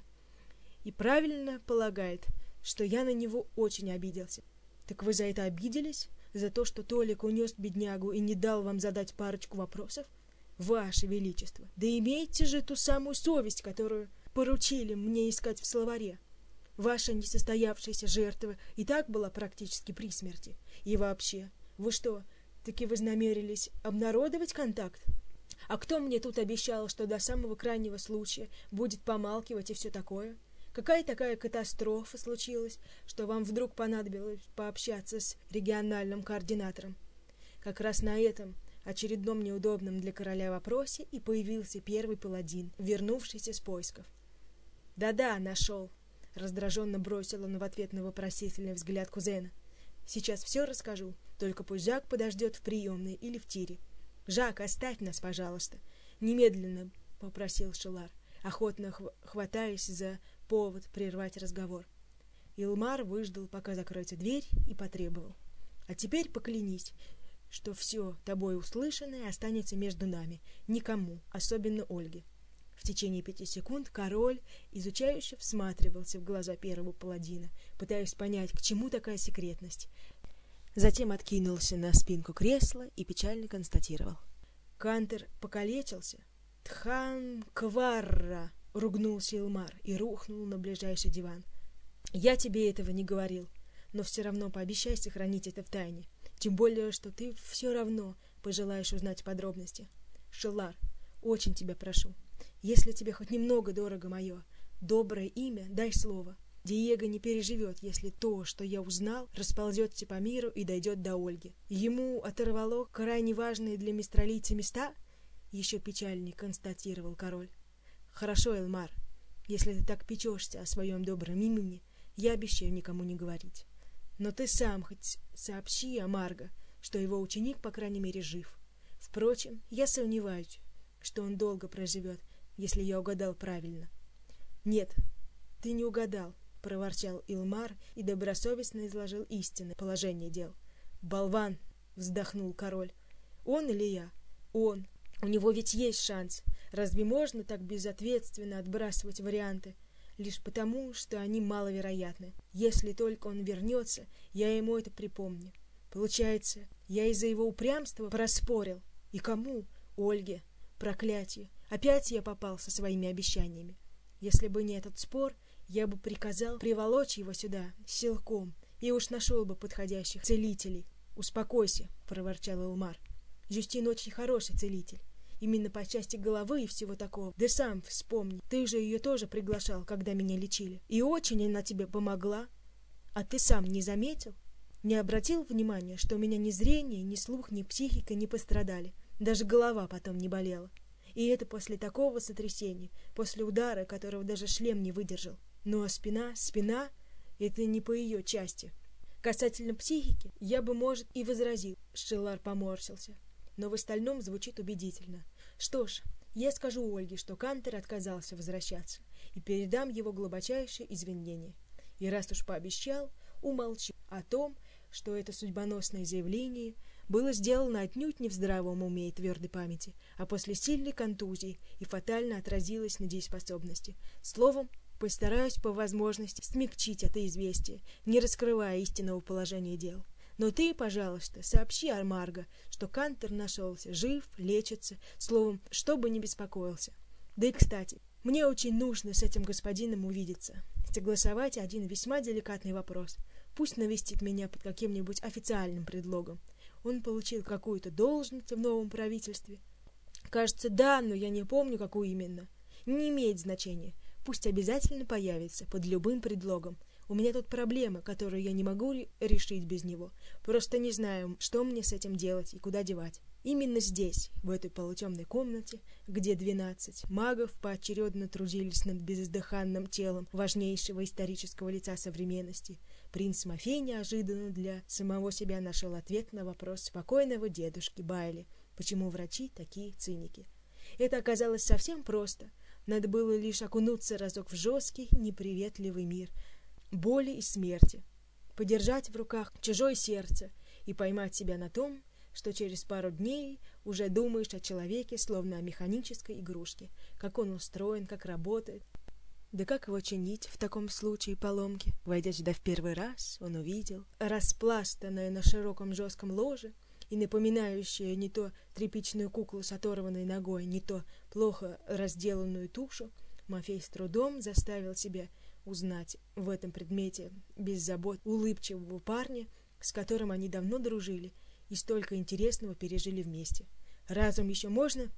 И правильно полагает, что я на него очень обиделся. Так вы за это обиделись? За то, что Толик унес беднягу и не дал вам задать парочку вопросов? Ваше Величество, да имейте же ту самую совесть, которую поручили мне искать в словаре. Ваша несостоявшаяся жертва и так была практически при смерти. И вообще, вы что, таки вознамерились обнародовать контакт? А кто мне тут обещал, что до самого крайнего случая будет помалкивать и все такое? Какая такая катастрофа случилась, что вам вдруг понадобилось пообщаться с региональным координатором? Как раз на этом очередном неудобном для короля вопросе и появился первый паладин, вернувшийся с поисков. «Да-да, нашел», — раздраженно бросил он в ответ на вопросительный взгляд кузена. «Сейчас все расскажу, только пусть Жак подождет в приемной или в тире». «Жак, оставь нас, пожалуйста», — немедленно попросил Шелар, охотно хв- хватаясь за повод прервать разговор. Илмар выждал, пока закроется дверь, и потребовал: «А теперь поклянись, что все тобой услышанное останется между нами, никому, особенно Ольге». В течение пяти секунд король изучающе всматривался в глаза первого паладина, пытаясь понять, к чему такая секретность. Затем откинулся на спинку кресла и печально констатировал: «Кантер покалечился?» «Тхан Кварра!» — ругнулся Илмар и рухнул на ближайший диван. «Я тебе этого не говорил, но все равно пообещай сохранить это в тайне, тем более, что ты все равно пожелаешь узнать подробности. Шелар, очень тебя прошу, если тебе хоть немного дорого мое доброе имя, дай слово. Диего не переживет, если то, что я узнал, расползется по миру и дойдет до Ольги. Ему оторвало крайне важные для мистралийца места?» Еще печальней констатировал король. «Хорошо, Элмар, если ты так печешься о своем добром имени, я обещаю никому не говорить. Но ты сам хоть сообщи о Марго, что его ученик, по крайней мере, жив. Впрочем, я сомневаюсь, что он долго проживет, если я угадал правильно». «Нет, ты не угадал», — проворчал Илмар и добросовестно изложил истинное положение дел. «Болван!» — вздохнул король. «Он или я?» «Он. У него ведь есть шанс. Разве можно так безответственно отбрасывать варианты, лишь потому, что они маловероятны? Если только он вернется, я ему это припомню. Получается, я из-за его упрямства проспорил. И кому? Ольге. Проклятие. Опять я попал со своими обещаниями. Если бы не этот спор, я бы приказал приволочь его сюда силком и уж нашел бы подходящих целителей». «Успокойся», — проворчал Элмар. «Жюстин очень хороший целитель. Именно по части головы и всего такого. Да сам вспомни, ты же ее тоже приглашал, когда меня лечили. И очень она тебе помогла. А ты сам не заметил? Не обратил внимания, что у меня ни зрение, ни слух, ни психика не пострадали. Даже голова потом не болела. И это после такого сотрясения, после удара, которого даже шлем не выдержал. Ну а спина, спина — это не по ее части. Касательно психики, я бы, может, и возразил». Шелар поморщился. «Но в остальном звучит убедительно. Что ж, я скажу Ольге, что Кантер отказался возвращаться, и передам его глубочайшие извинения. И раз уж пообещал, умолчу о том, что это судьбоносное заявление было сделано отнюдь не в здравом уме и твердой памяти, а после сильной контузии и фатально отразилось на дееспособности. Словом, постараюсь по возможности смягчить это известие, не раскрывая истинного положения дел. Но ты, пожалуйста, сообщи Марго, что Кантер нашелся, жив, лечится, словом, чтобы не беспокоился. Да и, кстати, мне очень нужно с этим господином увидеться, согласовать один весьма деликатный вопрос. Пусть навестит меня под каким-нибудь официальным предлогом. Он получил какую-то должность в новом правительстве. Кажется, да, но я не помню, какую именно. Не имеет значения. Пусть обязательно появится под любым предлогом. У меня тут проблема, которую я не могу решить без него. Просто не знаю, что мне с этим делать и куда девать. Именно здесь, в этой полутемной комнате, где двенадцать магов поочередно трудились над бездыханным телом важнейшего исторического лица современности, принц Мафей неожиданно для самого себя нашел ответ на вопрос спокойного дедушки Байли, почему врачи такие циники. Это оказалось совсем просто. Надо было лишь окунуться разок в жесткий, неприветливый мир боли и смерти, подержать в руках чужое сердце и поймать себя на том, что через пару дней уже думаешь о человеке, словно о механической игрушке, как он устроен, как работает. Да как его чинить в таком случае поломки? Войдя сюда в первый раз, он увидел распластанное на широком жестком ложе и напоминающее не то тряпичную куклу с оторванной ногой, не то плохо разделанную тушу. Мафей с трудом заставил себя узнать в этом предмете без забот улыбчивого парня, с которым они давно дружили и столько интересного пережили вместе. Разум еще можно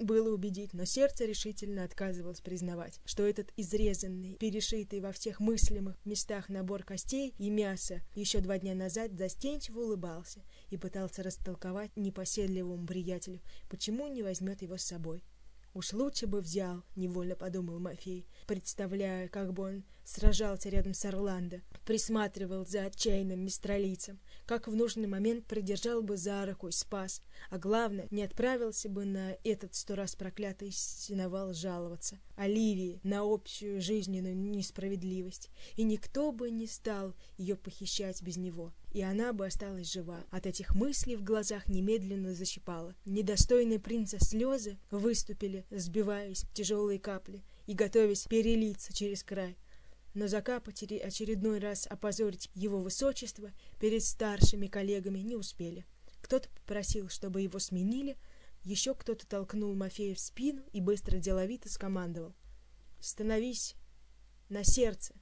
было убедить, но сердце решительно отказывалось признавать, что этот изрезанный, перешитый во всех мыслимых местах набор костей и мяса еще два дня назад застенчиво улыбался и пытался растолковать непоседливому приятелю, почему не возьмет его с собой. «Уж лучше бы взял», — невольно подумал Мафей, представляя, как бы он сражался рядом с Орландо, присматривал за отчаянным мистралийцем, как в нужный момент придержал бы за руку и спас, а главное, не отправился бы на этот сто раз проклятый сеновал жаловаться Оливии на общую жизненную несправедливость, и никто бы не стал ее похищать без него, и она бы осталась жива. От этих мыслей в глазах немедленно защипало. Недостойные принца слезы выступили, сбиваясь в тяжелые капли и готовясь перелиться через край. Но закапать и очередной раз опозорить его высочество перед старшими коллегами не успели. Кто-то попросил, чтобы его сменили, еще кто-то толкнул Мафея в спину и быстро деловито скомандовал: «Становись на сердце!»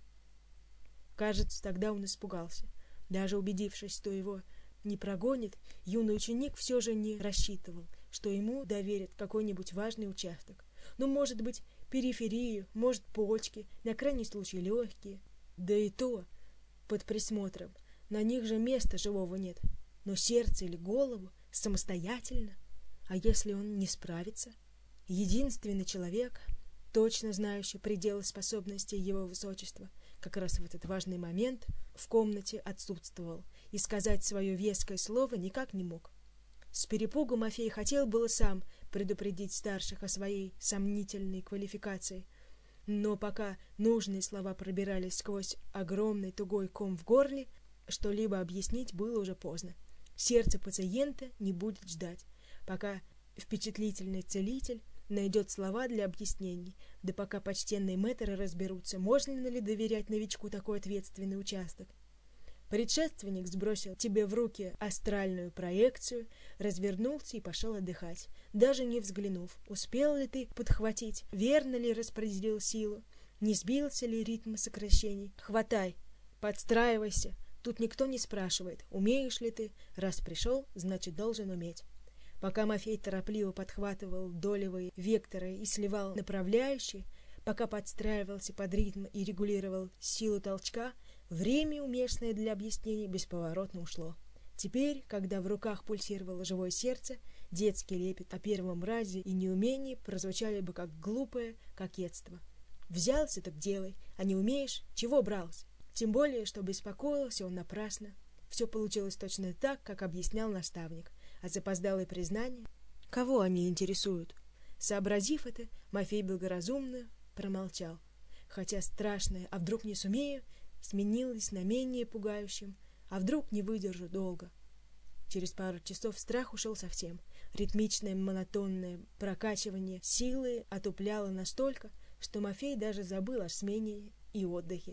Кажется, тогда он испугался. Даже убедившись, что его не прогонит, юный ученик все же не рассчитывал, что ему доверят какой-нибудь важный участок. Ну, может быть, периферию, может, почки, на крайний случай легкие. Да и то под присмотром. На них же места живого нет. Но сердце или голову самостоятельно. А если он не справится? Единственный человек, точно знающий пределы способностей его высочества, как раз в этот важный момент в комнате отсутствовал и сказать свое веское слово никак не мог. С перепугу Мафей хотел было сам предупредить старших о своей сомнительной квалификации, но пока нужные слова пробирались сквозь огромный тугой ком в горле, что-либо объяснить было уже поздно. Сердце пациента не будет ждать, пока впечатлительный целитель найдет слова для объяснений, да пока почтенные мэтры разберутся, можно ли доверять новичку такой ответственный участок. Предшественник сбросил тебе в руки астральную проекцию, развернулся и пошел отдыхать, даже не взглянув, успел ли ты подхватить, верно ли распределил силу, не сбился ли ритм сокращений. Хватай, подстраивайся, тут никто не спрашивает, умеешь ли ты, раз пришел, значит должен уметь. Пока Мафей торопливо подхватывал долевые векторы и сливал направляющие, пока подстраивался под ритм и регулировал силу толчка, время, уместное для объяснений, бесповоротно ушло. Теперь, когда в руках пульсировало живое сердце, детский лепет о первом разе и неумении прозвучали бы как глупое кокетство. Взялся, так делай, а не умеешь, чего брался? Тем более, что беспокоился он напрасно. Все получилось точно так, как объяснял наставник, а запоздалые признания, кого они интересуют? Сообразив это, Мафей благоразумно промолчал, хотя страшное «а вдруг не сумею» сменилось на менее пугающим «а вдруг не выдержу долго». Через пару часов страх ушел совсем. Ритмичное монотонное прокачивание силы отупляло настолько, что Мафей даже забыл о смене и отдыхе.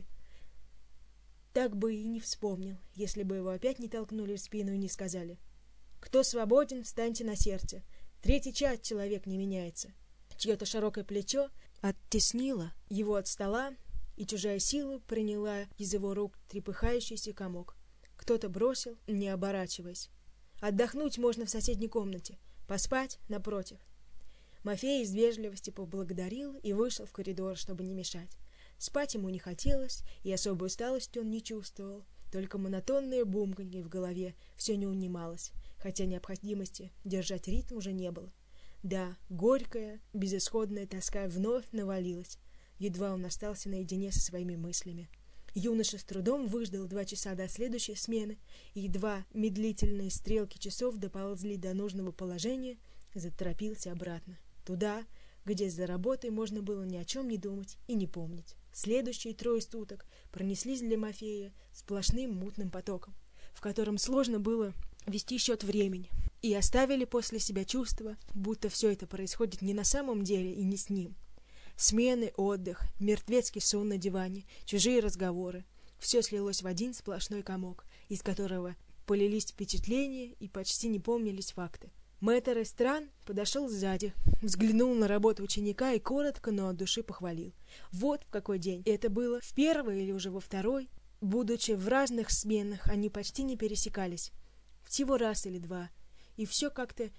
Так бы и не вспомнил, если бы его опять не толкнули в спину и не сказали: «Кто свободен, встаньте на сердце. Третий час человек не меняется». Чье-то широкое плечо оттеснило его от стола, и чужая сила приняла из его рук трепыхающийся комок. Кто-то бросил, не оборачиваясь: «Отдохнуть можно в соседней комнате, поспать напротив». Мафей из вежливости поблагодарил и вышел в коридор, чтобы не мешать. Спать ему не хотелось, и особой усталости он не чувствовал, только монотонное бумканье в голове все не унималось, хотя необходимости держать ритм уже не было. Да, горькая, безысходная тоска вновь навалилась. Едва он остался наедине со своими мыслями. Юноша с трудом выждал два часа до следующей смены, и едва медлительные стрелки часов доползли до нужного положения, заторопился обратно, туда, где за работой можно было ни о чем не думать и не помнить. Следующие трое суток пронеслись для Мафея сплошным мутным потоком, в котором сложно было вести счет времени, и оставили после себя чувство, будто все это происходит не на самом деле и не с ним. Смены, отдых, мертвецкий сон на диване, чужие разговоры — все слилось в один сплошной комок, из которого полились впечатления и почти не помнились факты. Мэтр Эстран подошел сзади, взглянул на работу ученика и коротко, но от души похвалил. Вот в какой день. Это было в первый или уже во второй. Будучи в разных сменах, они почти не пересекались. Всего раз или два. И все как-то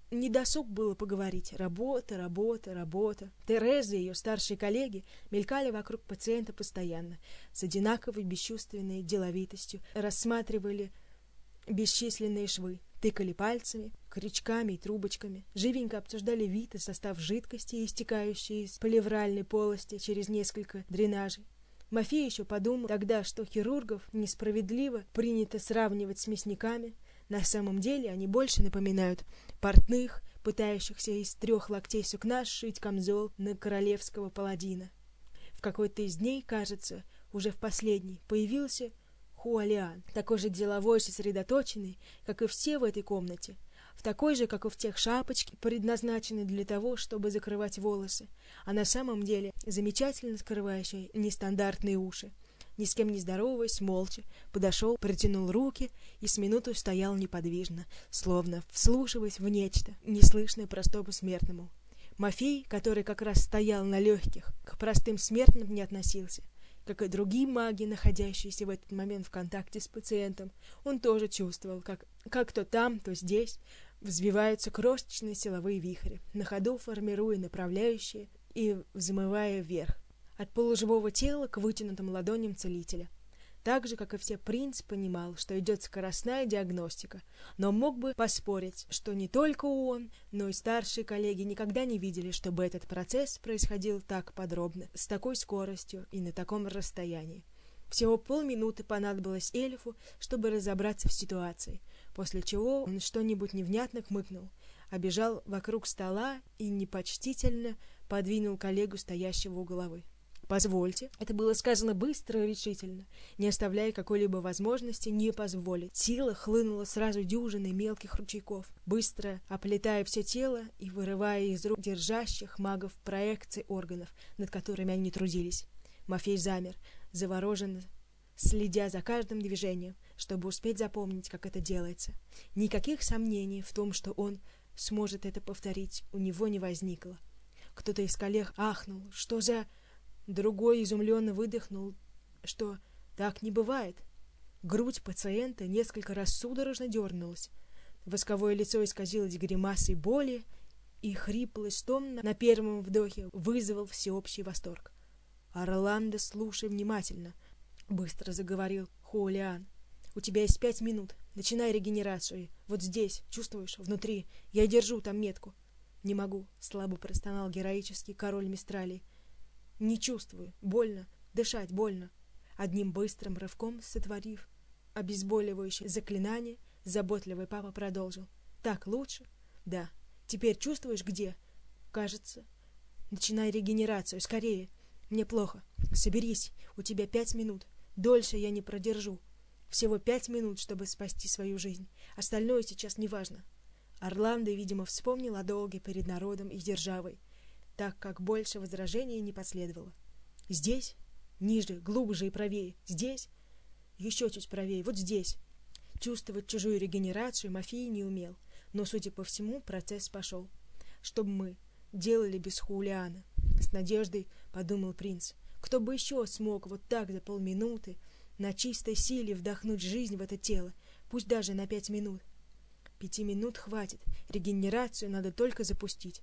недосуг было поговорить. Работа, работа, работа. Тереза и ее старшие коллеги мелькали вокруг пациента постоянно, с одинаковой бесчувственной деловитостью, рассматривали бесчисленные швы, тыкали пальцами, крючками и трубочками, живенько обсуждали вид и состав жидкости, истекающей из плевральной полости через несколько дренажей. Мафей еще подумал тогда, что хирургов несправедливо принято сравнивать с мясниками. На самом деле они больше напоминают портных, пытающихся из трех локтей сукна сшить камзол на королевского паладина. В какой-то из дней, кажется, уже в последний, появился Хуалиан, такой же деловой и сосредоточенный, как и все в этой комнате, в такой же, как и в тех, шапочки, предназначенной для того, чтобы закрывать волосы, а на самом деле замечательно скрывающие нестандартные уши. Ни с кем не здороваясь, молча подошел, протянул руки и с минуту стоял неподвижно, словно вслушиваясь в нечто, неслышное простому смертному. Мафей, который как раз стоял на легких, к простым смертным не относился. Как и другие маги, находящиеся в этот момент в контакте с пациентом, он тоже чувствовал, как, как то там, то здесь взвиваются крошечные силовые вихри, на ходу формируя направляющие и взмывая вверх, от полуживого тела к вытянутым ладоням целителя. Так же, как и все, принц понимал, что идет скоростная диагностика, но мог бы поспорить, что не только он, но и старшие коллеги никогда не видели, чтобы этот процесс происходил так подробно, с такой скоростью и на таком расстоянии. Всего полминуты понадобилось эльфу, чтобы разобраться в ситуации, после чего он что-нибудь невнятно хмыкнул, обежал вокруг стола и непочтительно подвинул коллегу, стоящего у головы. «Позвольте». Это было сказано быстро и решительно, не оставляя какой-либо возможности не позволить. Сила хлынула сразу дюжиной мелких ручейков, быстро оплетая все тело и вырывая из рук держащих магов проекции органов, над которыми они трудились. Мафей замер, завороженно следя за каждым движением, чтобы успеть запомнить, как это делается. Никаких сомнений в том, что он сможет это повторить, у него не возникло. Кто-то из коллег ахнул. «Что за...» Другой изумленно выдохнул, что так не бывает. Грудь пациента несколько раз судорожно дернулась. Восковое лицо исказилось гримасой боли, и хриплый стон на первом вдохе вызвал всеобщий восторг. «Орландо, слушай внимательно», — быстро заговорил Хуалиан. «У тебя есть пять минут. Начинай регенерацию. Вот здесь, чувствуешь, внутри. Я держу там метку». «Не могу», — слабо простонал героический король Мистралий. «Не чувствую. Больно. Дышать больно». Одним быстрым рывком сотворив обезболивающее заклинание, заботливый папа продолжил. «Так лучше?» «Да. Теперь чувствуешь, где?» «Кажется». «Начинай регенерацию. Скорее. Мне плохо. Соберись. У тебя пять минут. Дольше я не продержу. Всего пять минут, чтобы спасти свою жизнь. Остальное сейчас не важно». Орландо, видимо, вспомнил о долге перед народом и державой, так как больше возражений не последовало. «Здесь? Ниже, глубже и правее. Здесь? Еще чуть правее. Вот здесь». Чувствовать чужую регенерацию Мафей не умел, но, судя по всему, процесс пошел. «Что бы мы делали без Хуалиана?» С надеждой подумал принц. «Кто бы еще смог вот так за полминуты на чистой силе вдохнуть жизнь в это тело, пусть даже на пять минут?» «Пяти минут хватит. Регенерацию надо только запустить.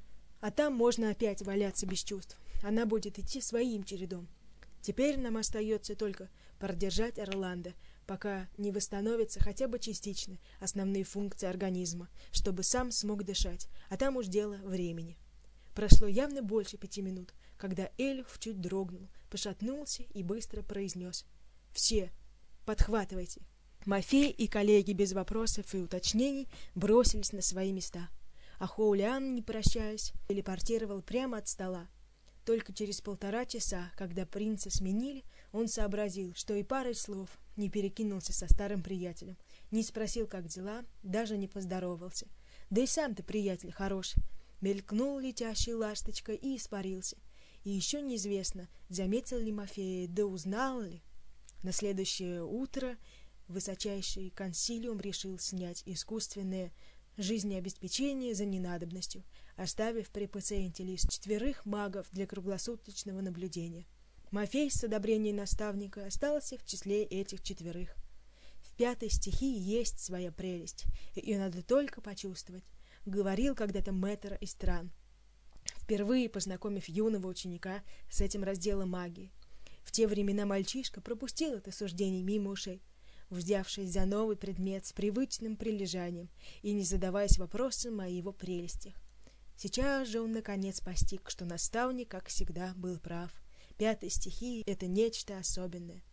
А там можно опять валяться без чувств. Она будет идти своим чередом. Теперь нам остается только продержать Орландо, пока не восстановятся хотя бы частично основные функции организма, чтобы сам смог дышать, а там уж дело времени». Прошло явно больше пяти минут, когда эльф чуть дрогнул, пошатнулся и быстро произнес: «Все, подхватывайте». Мафей и коллеги без вопросов и уточнений бросились на свои места. А Хуалиан, не прощаясь, телепортировал прямо от стола. Только через полтора часа, когда принца сменили, он сообразил, что и парой слов не перекинулся со старым приятелем, не спросил, как дела, даже не поздоровался. Да и сам-то приятель хороший. Мелькнул летящей ласточкой и испарился. И еще неизвестно, заметил ли Мафей, да узнал ли. На следующее утро высочайший консилиум решил снять искусственное жизнеобеспечение за ненадобностью, оставив при пациенте лишь четверых магов для круглосуточного наблюдения. Мафей с одобрением наставника остался в числе этих четверых. В пятой стихии есть своя прелесть, ее надо только почувствовать. говорил когда-то мэтр Истран, впервые познакомив юного ученика с этим разделом магии. В те времена мальчишка пропустил это суждение мимо ушей, взявшись за новый предмет с привычным прилежанием и не задаваясь вопросом о его прелестях. Сейчас же он наконец постиг, что наставник, как всегда, был прав. Пятая стихия — это нечто особенное.